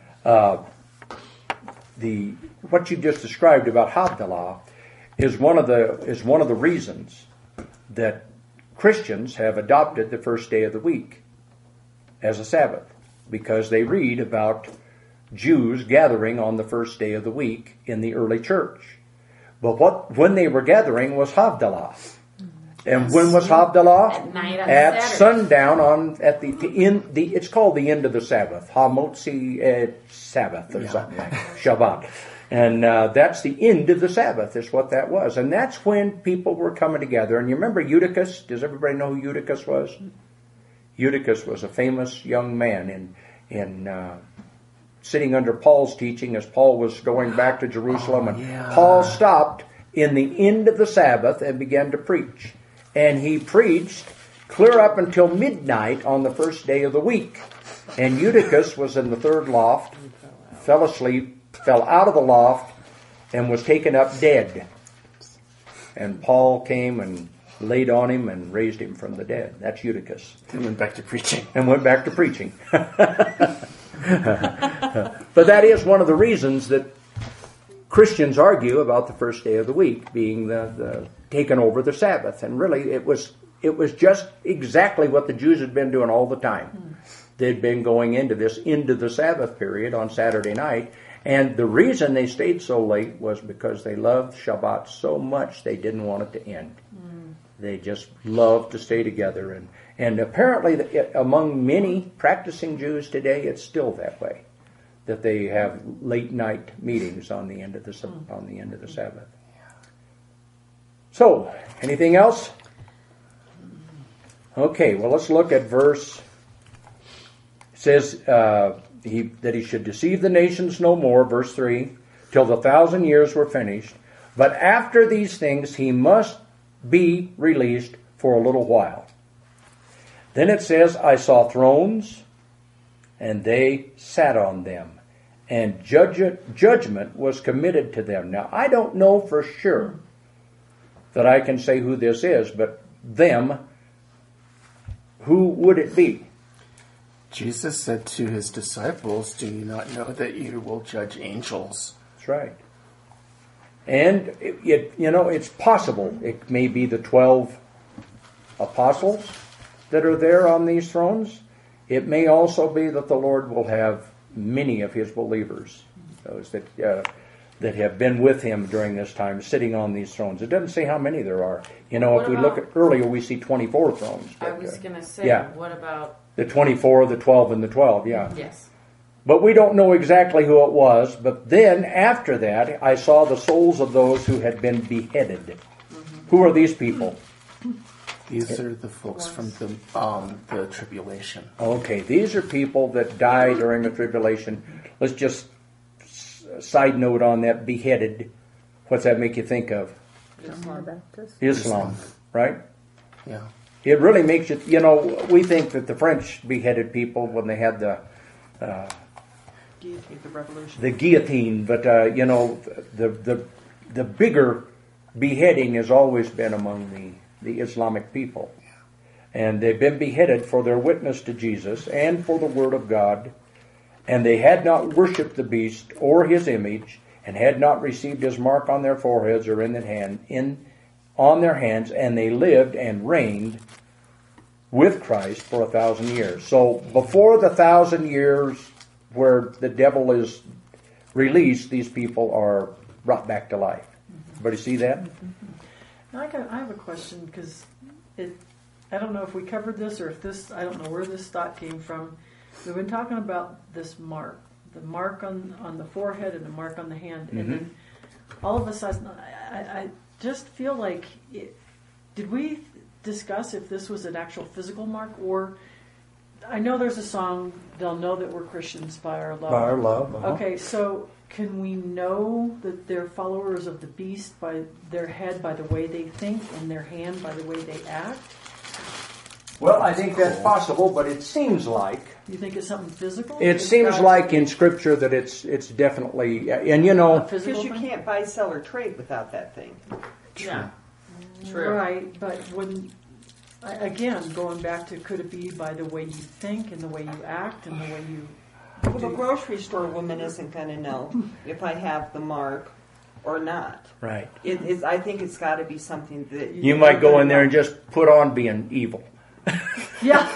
what you just described about Havdalah is one of the reasons that Christians have adopted the first day of the week as a Sabbath, because they read about Jews gathering on the first day of the week in the early church. But when they were gathering was Havdalah. And when was Havdalah? At night on At Saturday. sundown at the end. It's called the end of the Sabbath, Hamotzi Sabbath or something like that. Shabbat. And that's the end of the Sabbath is what that was. And that's when people were coming together. And you remember Eutychus? Does everybody know who Eutychus was? Eutychus was a famous young man in sitting under Paul's teaching as Paul was going back to Jerusalem. And Paul stopped in the end of the Sabbath and began to preach. And he preached clear up until midnight on the first day of the week. And Eutychus was in the third loft, fell asleep, fell out of the loft, and was taken up dead. And Paul came and laid on him and raised him from the dead. That's Eutychus. And went back to preaching. And went back to preaching. But that is one of the reasons that Christians argue about the first day of the week being the taken over the Sabbath. And really, it was just exactly what the Jews had been doing all the time. They'd been going into this into the Sabbath period on Saturday night. And the reason they stayed so late was because they loved Shabbat so much they didn't want it to end. They just loved to stay together. And apparently among many practicing Jews today, it's still that way, that they have late night meetings on the end of the Sabbath. So, anything else? Okay, well, let's look at verse. It says that he should deceive the nations no more, verse 3, till the 1,000 years were finished. But after these things he must be released for a little while. Then it says, I saw thrones, and they sat on them, and judgment was committed to them. Now, I don't know for sure that I can say who this is, but them, who would it be? Jesus said to his disciples, do you not know that you will judge angels? That's right. And it's possible. It may be the 12 apostles that are there on these thrones. It may also be that the Lord will have many of his believers, those that have been with him during this time, sitting on these thrones. It doesn't say how many there are. If we look at earlier, we see 24 thrones. I But, was going to say, yeah. what about... the 24, the 12, and the 12, yeah. Yes. But we don't know exactly who it was. But then, after that, I saw the souls of those who had been beheaded. Who are these people? These are the folks from the tribulation. Okay, these are people that die during the tribulation. Let's just side note on that, beheaded. What's that make you think of? Islam, right? Yeah. It really makes you, we think that the French beheaded people when they had the Guillotine, the revolution. the guillotine, but the bigger beheading has always been among the Islamic people, and they've been beheaded for their witness to Jesus and for the Word of God, and they had not worshipped the beast or his image, and had not received his mark on their foreheads or on their hands, and they lived and reigned with Christ for 1,000 years. So before the 1,000 years where the devil is released, these people are brought back to life. Everybody see that? I have a question, because I don't know if we covered this or if this, I don't know where this thought came from. We've been talking about this mark, the mark on the forehead and the mark on the hand. And then all of a sudden, I just feel like, did we discuss if this was an actual physical mark? Or, I know there's a song, they'll know that we're Christians by our love. By our love. Okay, so can we know that they're followers of the beast by their head, by the way they think, and their hand by the way they act? Well, I think that's possible, but it seems like... You think it's something physical? It seems like in Scripture that it's definitely... And you know... Because you can't buy, sell, or trade without that thing. Yeah. True. Right, but when... Again, going back to, could it be by the way you think and the way you act and the way you... Well, the grocery store woman isn't going to know if I have the mark or not. Right. I think it's got to be something that... You might go in there and just put on being evil. Yeah.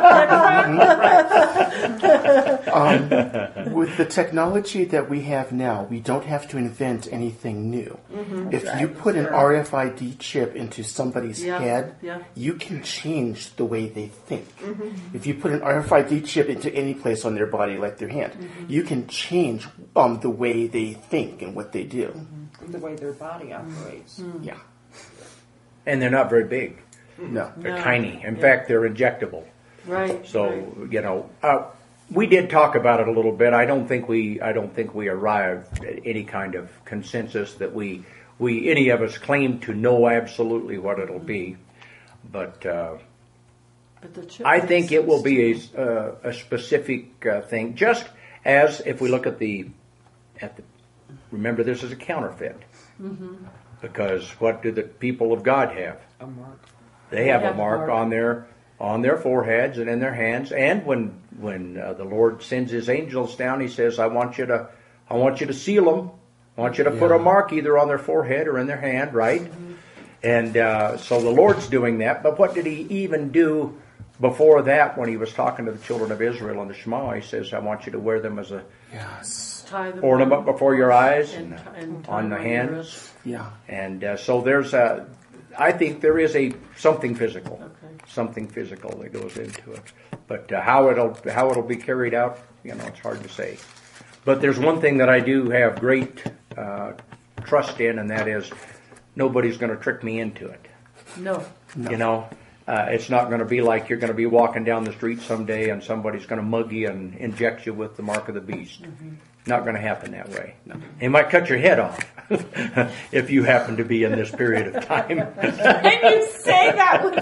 With the technology that we have now, we don't have to invent anything new. If you put an RFID chip into somebody's head, you can change the way they think. If you put an RFID chip into any place on their body, like their hand, you can change the way they think and what they do. The way their body operates. Yeah. And they're not very big. No. They're tiny. In fact, they're injectable. Right. So, you know, we did talk about it a little bit. I don't think we arrived at any kind of consensus that we any of us claim to know absolutely what it'll be. But I think it will be a specific thing. Just as if we look at the remember, this is a counterfeit. Because what do the people of God have? A mark. They have a mark on their foreheads and in their hands. And when the Lord sends His angels down, He says, "I want you to seal them. I want you to put a mark either on their forehead or in their hand." Right? And so the Lord's doing that. But what did He even do before that? When He was talking to the children of Israel in the Shema, He says, "I want you to wear them as a ornament before your eyes and on the hands." Yeah. And so there's I think there is something physical, something physical that goes into it. But how it'll be carried out, you know, it's hard to say. But there's one thing that I do have great trust in, and that is nobody's going to trick me into it. No. You know, it's not going to be like you're going to be walking down the street someday and somebody's going to mug you and inject you with the mark of the beast. Not going to happen that way. No. It might cut your head off if you happen to be in this period of time. And you say that with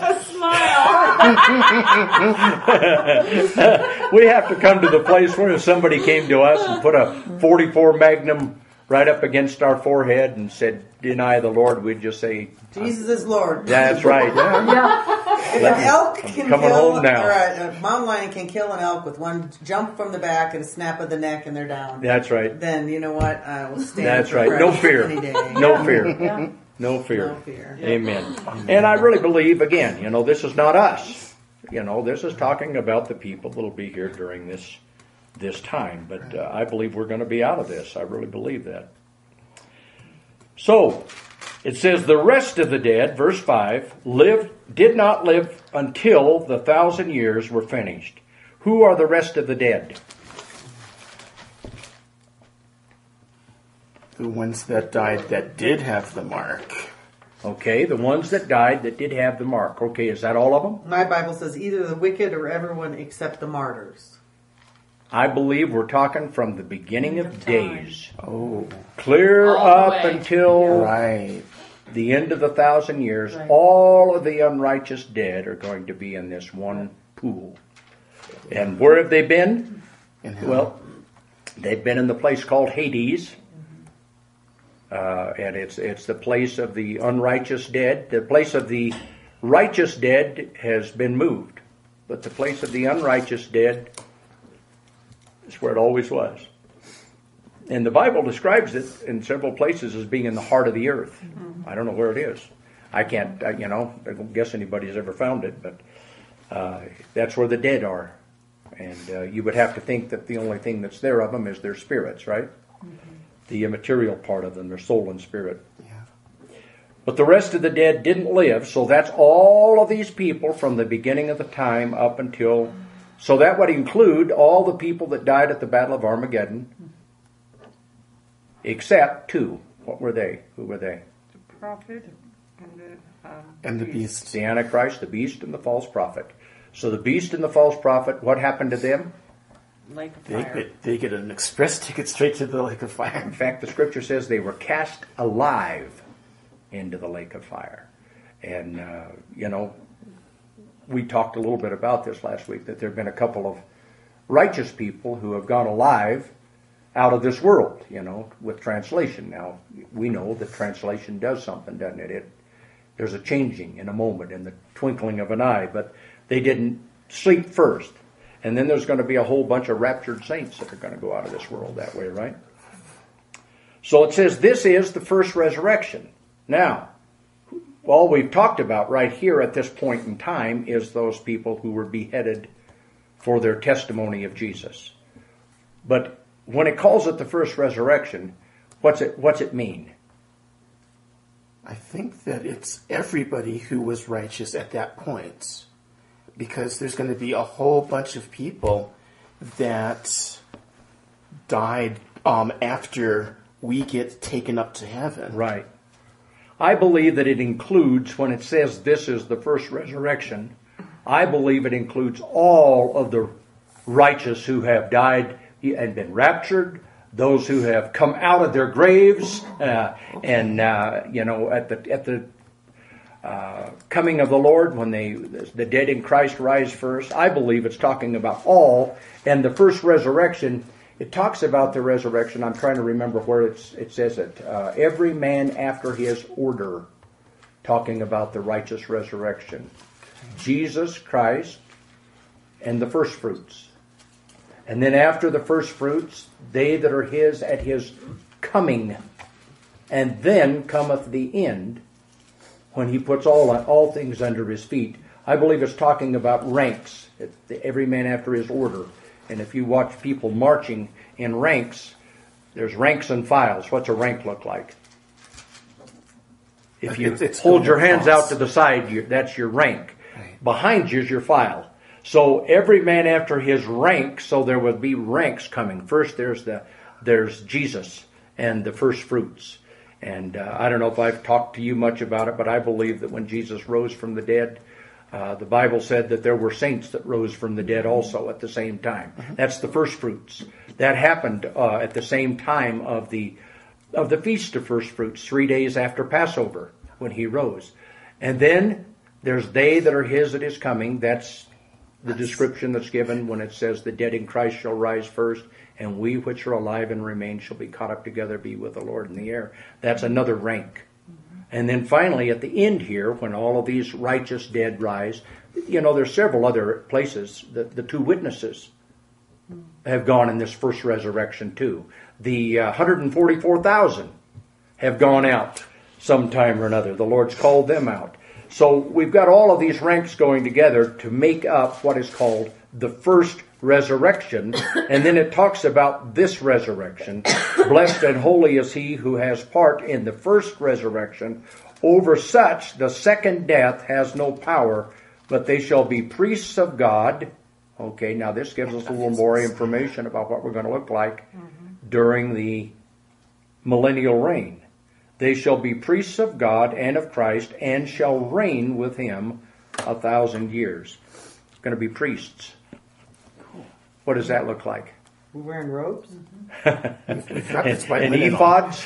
a smile. We have to come to the place where if somebody came to us and put a 44 Magnum right up against our forehead and said, "Deny the Lord," we'd just say, Jesus is Lord. That's right. If an elk can coming kill, home now. or a mountain lion can kill an elk with one jump from the back and a snap of the neck and they're down. That's right. Then you know what? I will stand. That's right. No fear. Any day. No fear. No fear. No fear. Amen. And I really believe, again, you know, this is not us. You know, this is talking about the people that will be here during this time. But I believe we're going to be out of this. I really believe that. So, it says the rest of the dead, verse 5, did not live until the 1,000 years were finished. Who are the rest of the dead? The ones that died that did have the mark. Okay, the ones that died that did have the mark. Okay, is that all of them? My Bible says either the wicked or everyone except the martyrs. I believe we're talking from the beginning of days. Oh. Clear All the up way. until Right. the end of the 1,000 years. Right. All of the unrighteous dead are going to be in this one pool. And where have they been? In hell. Well, they've been in the place called Hades. And it's the place of the unrighteous dead. The place of the righteous dead has been moved. But the place of the unrighteous dead is where it always was. And the Bible describes it in several places as being in the heart of the earth. I don't know where it is. I can't, I don't guess anybody's ever found it, but that's where the dead are. And you would have to think that the only thing that's there of them is their spirits, right? The immaterial part of them, their soul and spirit. But the rest of the dead didn't live, so that's all of these people from the beginning of the time up until... So that would include all the people that died at the Battle of Armageddon, except two. What were they? Who were they? The prophet And the beast. The Antichrist, the beast, and the false prophet. So the beast and the false prophet, what happened to them? Lake of fire. They get an express ticket straight to the lake of fire. In fact, the scripture says they were cast alive into the lake of fire. And, we talked a little bit about this last week, that there have been a couple of righteous people who have gone alive out of this world, with translation. Now, we know that translation does something, doesn't it? There's a changing in a moment, in the twinkling of an eye, but they didn't sleep first. And then there's going to be a whole bunch of raptured saints that are going to go out of this world that way, right? So it says this is the first resurrection. Now, all we've talked about right here at this point in time is those people who were beheaded for their testimony of Jesus. But when it calls it the first resurrection, what's it mean? I think that it's everybody who was righteous at that point. Because there's going to be a whole bunch of people that died after we get taken up to heaven. Right. I believe that it includes, when it says this is the first resurrection, I believe it includes all of the righteous who have died and been raptured, those who have come out of their graves, and at the coming of the Lord, when the dead in Christ rise first. I believe it's talking about all, and the first resurrection. It talks about the resurrection. I'm trying to remember where it says it. Every man after his order, talking about the righteous resurrection. Jesus Christ and the first fruits. And then after the first fruits, they that are his at his coming. And then cometh the end, when he puts all things under his feet. I believe it's talking about ranks. Every man after his order. And if you watch people marching in ranks, there's ranks and files. What's a rank look like? If you hold your hands out to the side, that's your rank. Right. Behind you is your file. So every man after his rank, so there would be ranks coming. First there's Jesus and the first fruits. And I don't know if I've talked to you much about it, but I believe that when Jesus rose from the dead, the Bible said that there were saints that rose from the dead also at the same time. That's the first fruits. That happened at the same time of the Feast of First Fruits, 3 days after Passover, when he rose. And then there's they that are his at his coming. That's the description that's given when it says the dead in Christ shall rise first, and we which are alive and remain shall be caught up together, be with the Lord in the air. That's another rank. And then finally, at the end here, when all of these righteous dead rise, there's several other places. The two witnesses have gone in this first resurrection too. The 144,000 have gone out sometime or another. The Lord's called them out. So we've got all of these ranks going together to make up what is called the first resurrection. And then it talks about this resurrection. Blessed and holy is he who has part in the first resurrection. Over such the second death has no power, but they shall be priests of God. Okay, now this gives us a little more information about what we're going to look like during the millennial reign. They shall be priests of God and of Christ, and shall reign with him 1,000 years. It's going to be priests. What does that look like? We're wearing robes? and ephods?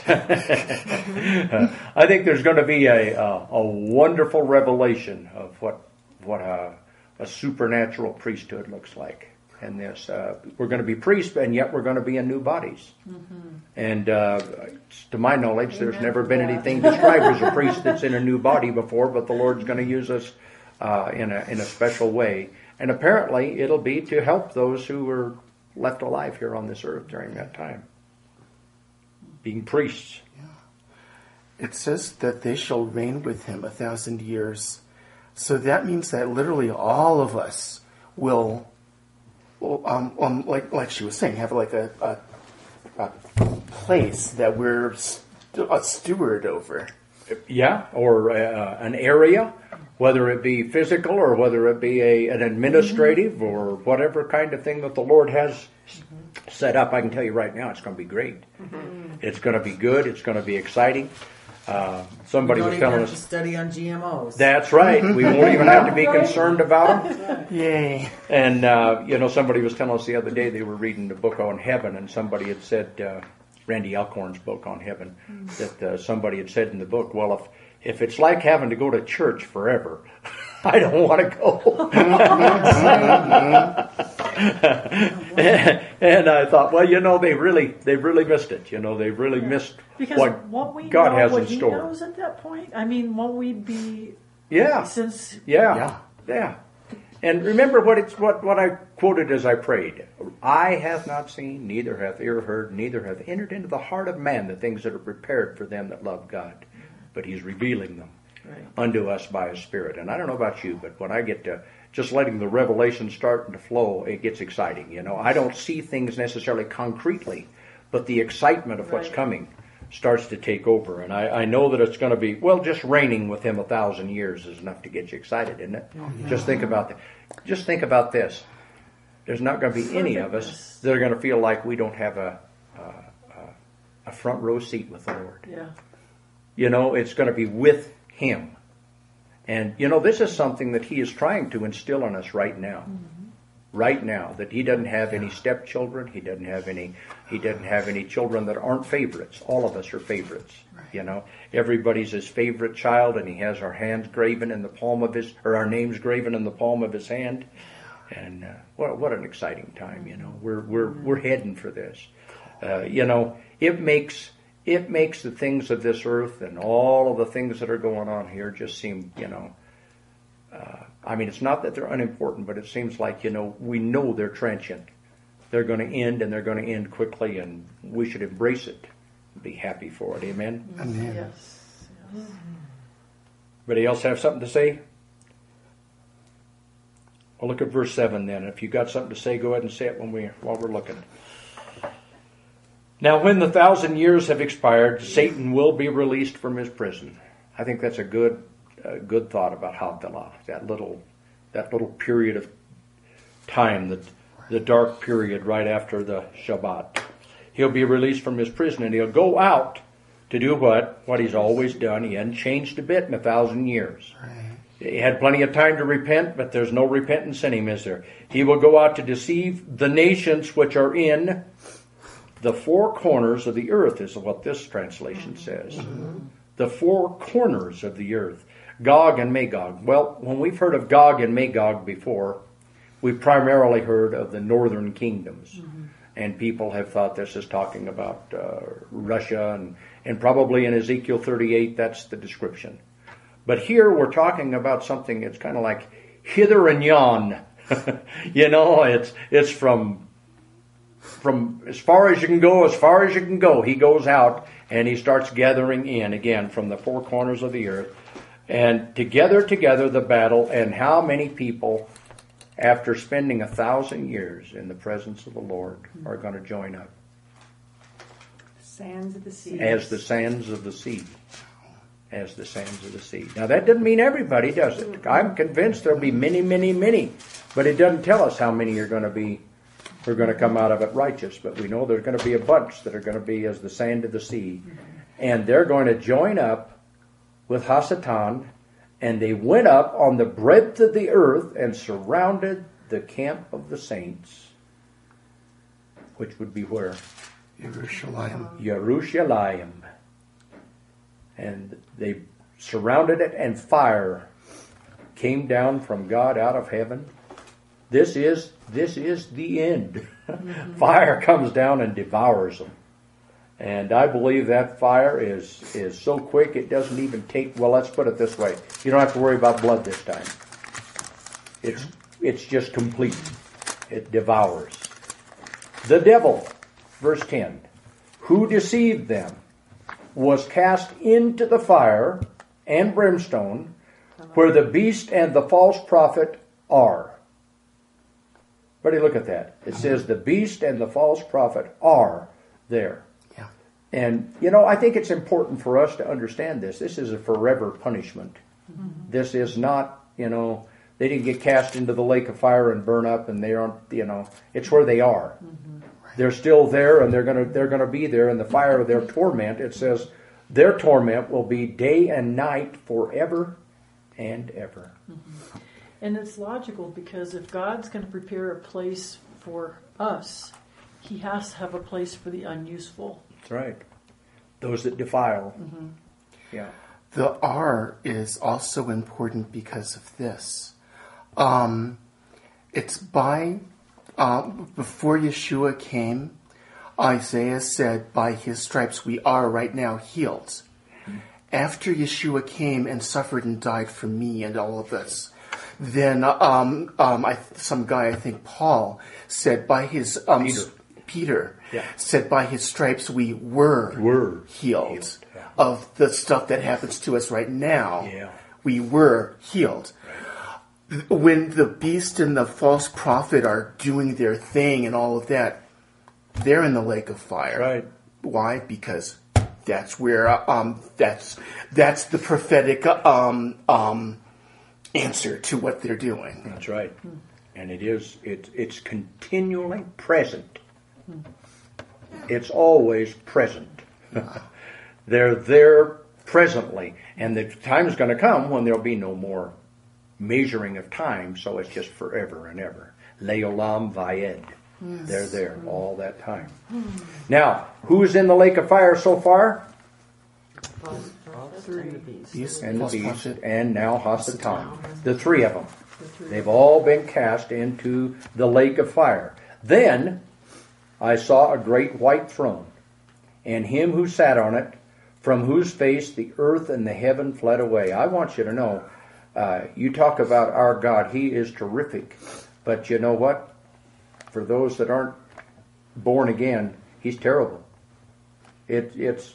I think there's going to be a wonderful revelation of what a supernatural priesthood looks like. And this, we're going to be priests, and yet we're going to be in new bodies. And to my knowledge, there's never been anything described as a priest that's in a new body before, but the Lord's going to use us in a special way. And apparently it'll be to help those who were left alive here on this earth during that time. being priests. It says that they shall reign with him 1,000 years. So that means that literally all of us will, like she was saying, have like a place that we're a steward over. Yeah, or an area, whether it be physical or whether it be an administrative or whatever kind of thing that the Lord has set up. I can tell you right now, it's going to be great. It's going to be good. It's going to be exciting. Somebody was telling us to study on GMOs. That's right. We won't even have to be concerned about them. Yay! And somebody was telling us the other day they were reading the book on heaven, and somebody had said, Randy Alcorn's book on heaven, that somebody had said in the book, well, if it's like having to go to church forever, I don't want to go. And I thought, well, they really missed it. They really missed because what God has in store. He knows at that point. I mean, won't we be? Yeah. Since yeah. And remember what I quoted as I prayed. Eye hath not seen, neither hath ear heard, neither hath entered into the heart of man the things that are prepared for them that love God. But He's revealing them unto us by His Spirit. And I don't know about you, but when I get to just letting the revelation start to flow, it gets exciting. I don't see things necessarily concretely, but the excitement of what's coming starts to take over. And I know that it's going to be, just reigning with Him 1,000 years is enough to get you excited, isn't it? Oh, yeah. Just think about that. Just think about this. There's not going to be any of us that are going to feel like we don't have a front row seat with the Lord. Yeah. It's going to be with Him. And, this is something that He is trying to instill in us right now. Right now, that He doesn't have any stepchildren. He doesn't have any children that aren't favorites. All of us are favorites. Everybody's His favorite child, and He has our hands graven in the palm of our names graven in the palm of His hand. And what an exciting time! We're heading for this. It makes the things of this earth and all of the things that are going on here just seem, it's not that they're unimportant, but it seems like, we know they're transient. They're going to end, and they're going to end quickly, and we should embrace it and be happy for it. Amen? Amen. Yes. Anybody else have something to say? Well, look at verse 7 then. If you got something to say, go ahead and say it while we're looking. Now, when the 1,000 years have expired, Satan will be released from his prison. I think that's a good thought about Havdalah, that little period of time, the dark period right after the Shabbat. He'll be released from his prison, and he'll go out to do what he's always done. He hadn't changed a bit in 1,000 years. He had plenty of time to repent, but there's no repentance in him, is there? He will go out to deceive the nations which are in the four corners of the earth, is what this translation says. The four corners of the earth. Gog and Magog. Well, when we've heard of Gog and Magog before, we've primarily heard of the northern kingdoms. And people have thought this is talking about Russia, and probably in Ezekiel 38, that's the description. But here we're talking about something that's kind of like hither and yon. It's from as far as you can go, as far as you can go. He goes out and he starts gathering in again from the four corners of the earth. And together the battle, and how many people, after spending 1,000 years in the presence of the Lord, are going to join up? Sands of the sea. As the sands of the sea. As the sands of the sea. Now that doesn't mean everybody, does it? I'm convinced there'll be many, many, many. But it doesn't tell us how many are going to come out of it righteous. But we know there's going to be a bunch that are going to be as the sand of the sea. And they're going to join up with Hasatan, and they went up on the breadth of the earth and surrounded the camp of the saints, which would be where? Jerusalem. And they surrounded it, and fire came down from God out of heaven. This is the end. Fire comes down and devours them. And I believe that fire is so quick it doesn't even take, well, let's put it this way. You don't have to worry about blood this time. It's just complete. It devours. The devil, verse 10, who deceived them, was cast into the fire and brimstone, where the beast and the false prophet are. Everybody look at that. It says the beast and the false prophet are there. Yeah. And, you know, I think it's important for us to understand this. This is a forever punishment. Mm-hmm. This is not, you know, they didn't get cast into the lake of fire and burn up, and they aren't, you know, it's where they are. Mm-hmm. They're still there, and they're gonna be there in the fire of their torment. It says their torment will be day and night forever and ever. Mm-hmm. And it's logical, because if God's going to prepare a place for us, He has to have a place for the unuseful. That's right. Those that defile. Mm-hmm. Yeah. The R is also important because of this. It's by, before Yeshua came, Isaiah said, by His stripes we are right now healed. After Yeshua came and suffered and died for me and all of this, then some guy, I think Paul, said by his Peter yeah. said by His stripes we were healed. Yeah. Of the stuff that happens to us right now. Yeah. We were healed. Right. When the beast and the false prophet are doing their thing and all of that, they're in the lake of fire. Right. Why? Because that's where that's the prophetic answer to what they're doing. That's right. And it's continually present. It's always present. They're there presently. And the time's going to come when there'll be no more measuring of time, so it's just forever and ever. Leolam Vayed. Yes. They're there all that time. Now, who's in the lake of fire so far? And the beast, and now Hasatan. The three of them. They've all been cast into the lake of fire. Then I saw a great white throne, and Him who sat on it, from whose face the earth and the heaven fled away. I want you to know, you talk about our God, He is terrific. But you know what? For those that aren't born again, He's terrible. It's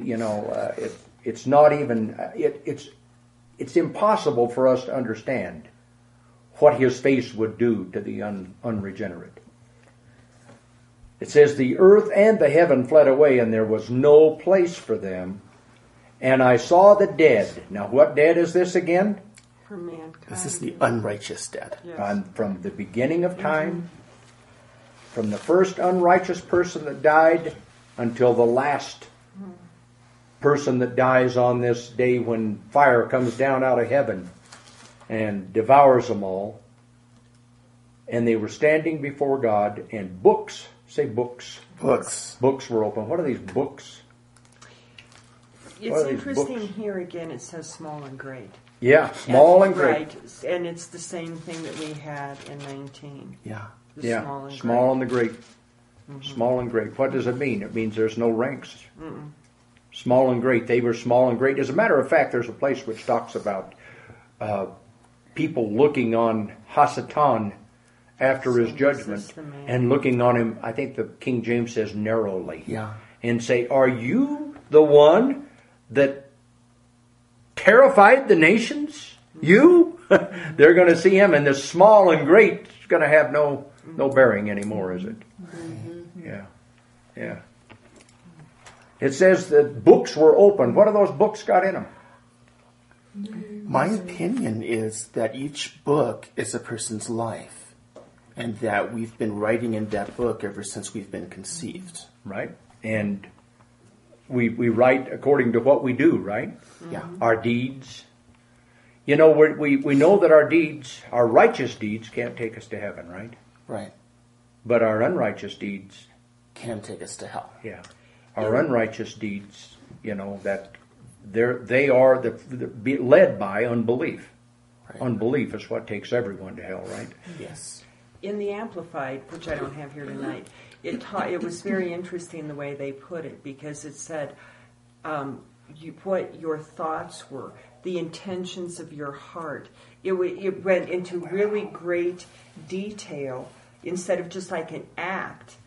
not even, it's impossible for us to understand what His face would do to the unregenerate. It says, the earth and the heaven fled away, and there was no place for them. And I saw the dead. Now, what dead is this again? For mankind. This is the unrighteous dead. Yes. From the beginning of time, from the first unrighteous person that died until the last person that dies on this day when fire comes down out of heaven and devours them all. And they were standing before God, and books, say books. Books were open. What are these books? It's interesting here again, it says small and great. Yeah, small and great. Right, and it's the same thing that we had in 19. Yeah. Small and the great. Mm-hmm. Small and great. What does it mean? It means there's no ranks. Mm-mm. Small and great. They were small and great. As a matter of fact, there's a place which talks about people looking on Hasatan after his judgment and looking on him, I think the King James says narrowly. Yeah. And say, are you the one that terrified the nations? You? They're going to see him, and this small and great is going to have no bearing anymore, is it? Mm-hmm. Yeah. It says that books were open. What have those books got in them? My opinion is that each book is a person's life, and that we've been writing in that book ever since we've been conceived. Right. And we write according to what we do, right? Yeah. Our deeds. You know, we know that our deeds, our righteous deeds, can't take us to heaven, right? Right. But our unrighteous deeds can take us to hell. Yeah. Our unrighteous deeds, you know, that they are led by unbelief. Right. Unbelief is what takes everyone to hell, right? Yes. In the Amplified, which I don't have here tonight, it was very interesting the way they put it, because it said what your thoughts were, the intentions of your heart. It went into really great detail instead of just like an act.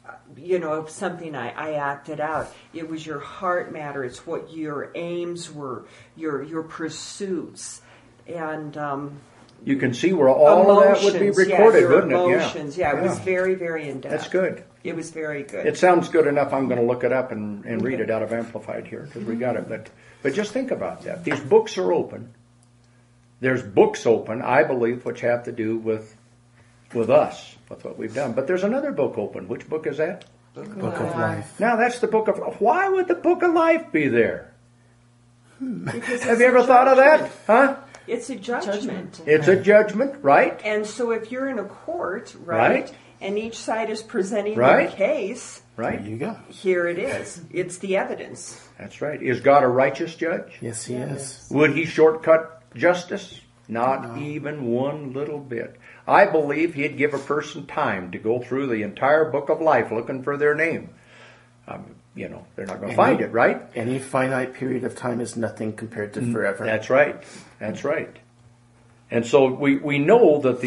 of something I acted out. It was your heart matter. It's what your aims were, your pursuits, and you can see where all of that would be recorded, your wouldn't emotions. it? Yeah, it was very, very in depth. That's good. It was very good. It sounds good enough. I'm going to look it up and read it out of Amplified here because we got it. But just think about that. These books are open. There's books open, I believe, which have to do with us, with what we've done. But there's another book open. Which book is that? Book of Life. Now that's the book of. Why would the book of life be there? Because Have you ever thought of that? Huh? It's a judgment. It's a judgment, right? And so if you're in a court, Right. and each side is presenting Right. their case, Right? There you go. here it is. It's the evidence. That's right. Is God a righteous judge? Yes, he is. Would he shortcut justice? Not even one little bit. I believe he'd give a person time to go through the entire book of life looking for their name. They're not going to find it, right? Any finite period of time is nothing compared to forever. That's right. That's right. And so we know that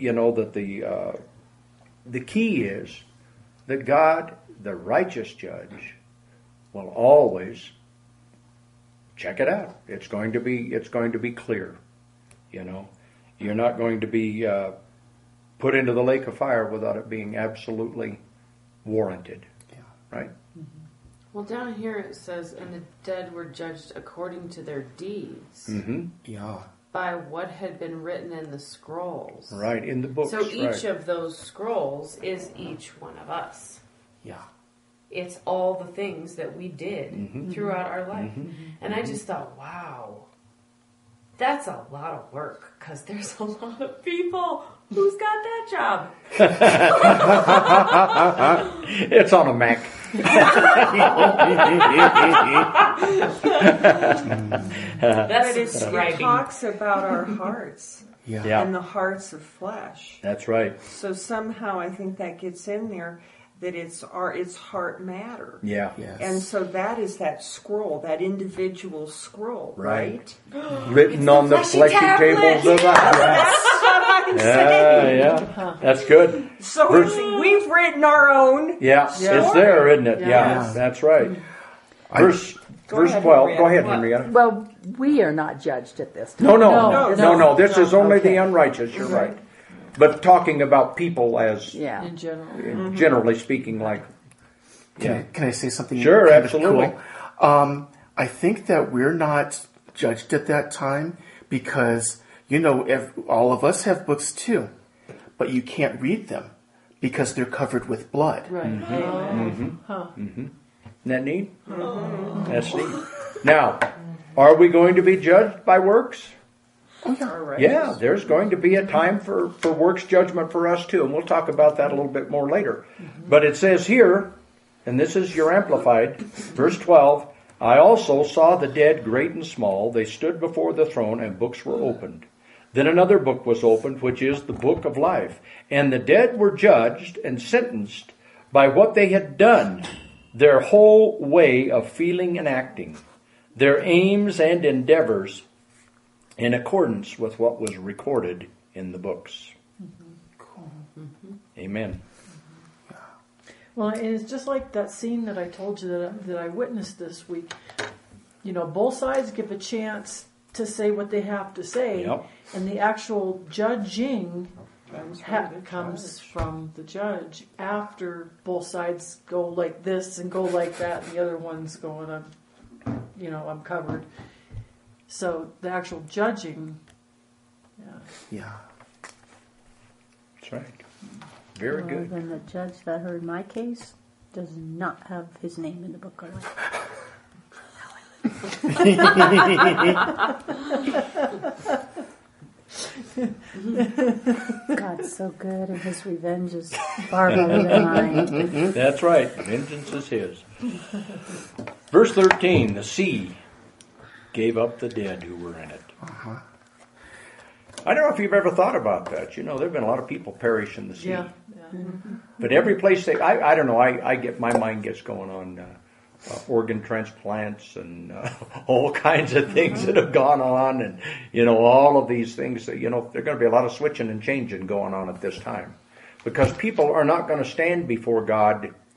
the key is that God, the righteous judge, will always check it out. It's going to be clear. You're not going to be put into the lake of fire without it being absolutely warranted. Yeah. Right? Well, down here it says, and the dead were judged according to their deeds Mm-hmm. Yeah. by what had been written in the scrolls. Right, in the books. So each right. of those scrolls is each one of us. Yeah. It's all the things that we did Mhm. throughout our life. Mhm. And I just thought, wow, that's a lot of work because there's a lot of people. Who's got that job? It's on a Mac. That's It describing. talks about our hearts Yeah. Yeah. and the hearts of flesh. That's right. So somehow I think that gets in there that it's heart matter. Yeah. Yes. And so that is that scroll, that individual scroll, Right. right? Written on the fleshy fleshy tables of That's the what I'm saying. yeah. That's good. So Verse- we've written our own. Yeah, it's there, isn't it? Yeah, Yes. that's right. I- Verse ahead, 12. Henrietta. Go ahead, What? Henrietta. Well, we are not judged at this time. No. This is only Okay. the unrighteous. You're right. But talking about people as Yeah. In general. generally speaking, like Can I say something? Sure, kind of absolutely. cool? I think that we're not judged at that time because, all of us have books too, but you can't read them because they're covered with blood. Right. Isn't that neat? That's neat. Now, are we going to be judged by works? Yeah, there's going to be a time for works judgment for us too, and we'll talk about that a little bit more later. But it says here, and this is your Amplified, verse 12, I also saw the dead, great and small. They stood before the throne, and books were opened. Then another book was opened, which is the book of life. And the dead were judged and sentenced by what they had done, their whole way of feeling and acting, their aims and endeavors, in accordance with what was recorded in the books. Amen. Well, and it's just like that scene that I told you that I witnessed this week. Both sides give a chance to say what they have to say, Yep. and the actual judging comes from the judge after both sides go like this and go like that, and the other one's going, I'm covered. So the actual judging, Yeah. That's right. Very Well, good. then the judge that heard my case does not have his name in the book of life. God's so good, and his revenge is far better than mine. That's right. Vengeance is his. Verse 13, the sea gave up the dead who were in it. I don't know if you've ever thought about that. There have been a lot of people perish in the sea. yeah. But every place I don't know, my mind gets going on organ transplants and all kinds of things that have gone on, and all of these things that there are going to be a lot of switching and changing going on at this time, because people are not going to stand before God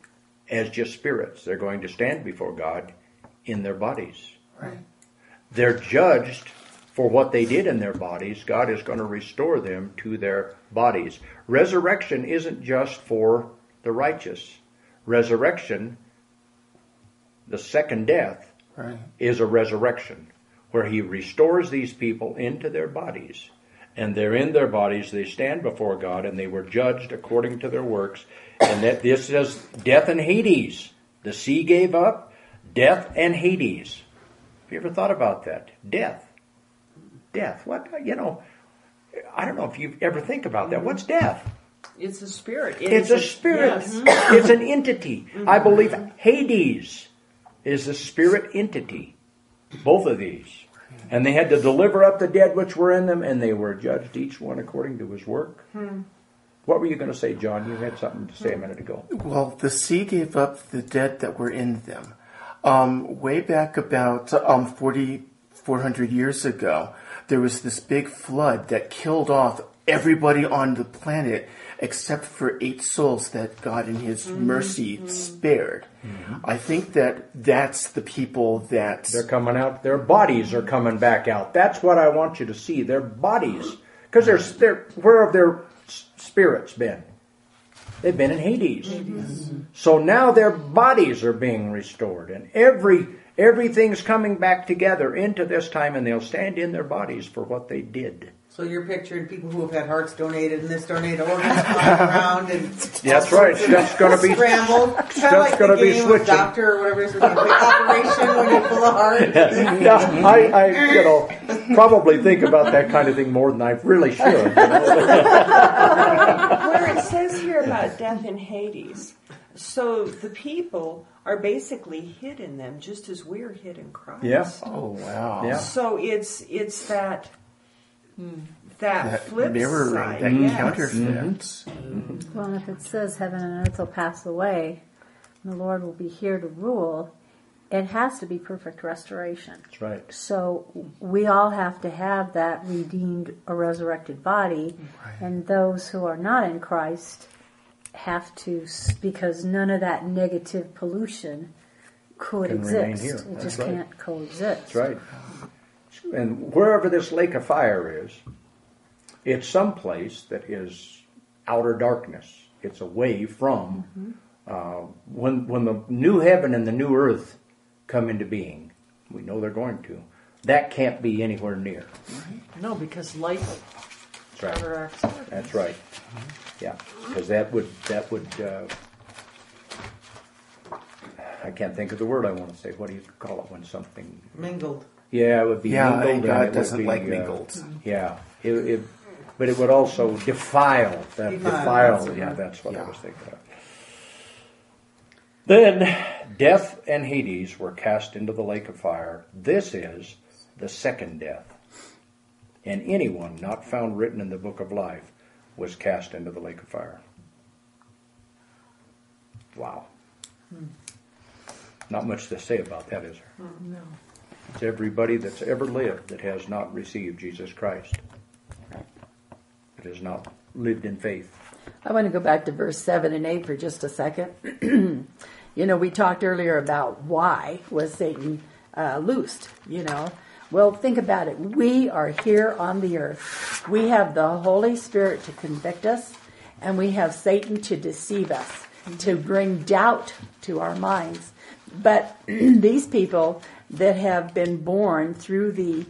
as just spirits. They're going to stand before God in their bodies. Right. They're judged for what they did in their bodies. God is going to restore them to their bodies. Resurrection isn't just for the righteous. Resurrection, the second death, Right. is a resurrection where he restores these people into their bodies. And they're in their bodies, they stand before God, and they were judged according to their works. And that this is death and Hades. The sea gave up, death and Hades. Have you ever thought about that? Death. Death. What, I don't know if you ever think about that. What's death? It's a spirit. It's a spirit. Yes. It's an entity. I believe Hades is a spirit entity. Both of these. And they had to deliver up the dead which were in them, and they were judged each one according to his work. What were you going to say, John? You had something to say a minute ago. Well, the sea gave up the dead that were in them. Way back about 400 years ago, there was this big flood that killed off everybody on the planet except for 8 souls that God in his mercy spared. I think that that's the people that... They're coming out. Their bodies are coming back out. That's what I want you to see. Their bodies. Because where have their spirits been? They've been in Hades. So now their bodies are being restored. And everything's coming back together into this time, and they'll stand in their bodies for what they did. So you're picturing people who have had hearts donated and this donated organs flying around and That's right. Stuff's going to be scrambled. Kind of stuff's like gonna the be game switching. of Doctor or whatever it is, like Operation when you pull a heart. Yeah, I probably think about that kind of thing more than I really should. Where it says here about death in Hades, so the people are basically hid in them just as we're hid in Christ. Yeah. Oh, wow. Yeah. So it's that flip mirroring, side. that Yes. counterfeit. Well, and if it says heaven and earth will pass away, and the Lord will be here to rule, it has to be perfect restoration. That's right. So we all have to have that redeemed or resurrected body, and those who are not in Christ have to, because none of that negative pollution could Can remain exist. here. It That's just right. can't coexist. That's right. And wherever this lake of fire is, it's someplace that is outer darkness. It's away from when the new heaven and the new earth come into being. We know they're going to. That can't be anywhere near. No, because light That's right. counteracts darkness. That's right. Yeah, because that would. I can't think of the word I want to say. What do you call it when something? Mingled. Yeah, it would be Yeah, mingled. and it God would doesn't be, like mingled. Yeah, but it would also defile. Defile. Yeah, that's what I Yeah. was thinking of. Then death and Hades were cast into the lake of fire. This is the second death. And anyone not found written in the book of life was cast into the lake of fire. Wow. Not much to say about that, is there? No. It's everybody that's ever lived that has not received Jesus Christ. That has not lived in faith. I want to go back to verse 7 and 8 for just a second. We talked earlier about why was Satan loosed, Well, think about it. We are here on the earth. We have the Holy Spirit to convict us, and we have Satan to deceive us, to bring doubt to our minds. But these people that have been born through this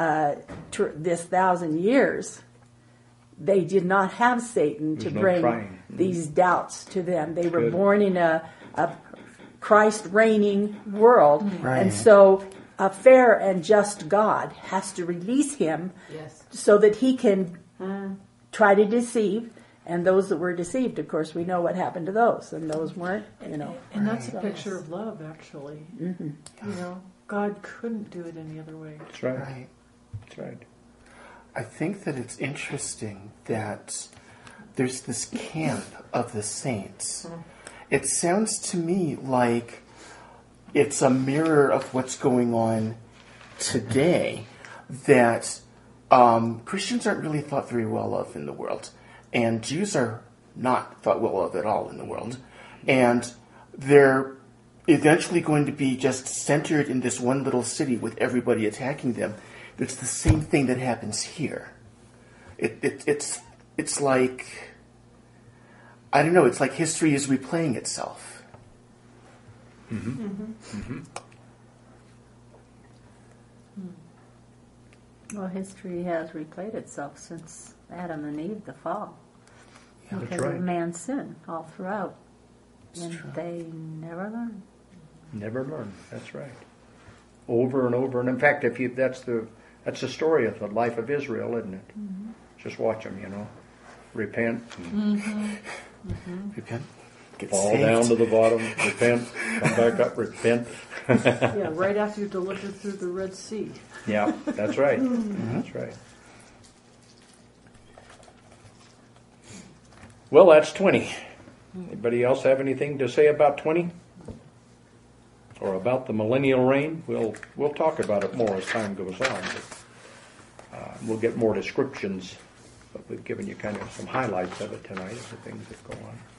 1,000 years, they did not have Satan to There's no bring trying. these doubts to them. They were Good. born in a Christ reigning world, Right. and so a fair and just God has to release him Yes. so that he can try to deceive. And those that were deceived, of course, we know what happened to those, and those weren't, And that's a picture of love, actually. God couldn't do it any other way. That's right. Right. That's right. I think that it's interesting that there's this camp of the saints. It sounds to me like it's a mirror of what's going on today, that Christians aren't really thought very well of in the world, and Jews are not thought well of at all in the world. And they're eventually going to be just centered in this one little city with everybody attacking them. It's the same thing that happens here. It's like, I don't know, it's like history is replaying itself. Mm-hmm. Mm-hmm. Mm-hmm. Well, history has replayed itself since Adam and Eve, the fall. Yeah, that's because right. of man's sin all throughout. It's And true. they never learn. Never learn. That's right. Over and over, and in fact, that's the story of the life of Israel, isn't it? Mm-hmm. Just watch them, repent, and Repent, get fall saved. down to the bottom, repent, come back up, repent. Yeah, right after you're delivered through the Red Sea. Yeah, that's right. That's right. Well, that's 20. Anybody else have anything to say about 20? Or about the millennial reign? We'll talk about it more as time goes on. But, we'll get more descriptions, but we've given you kind of some highlights of it tonight of the things that go on.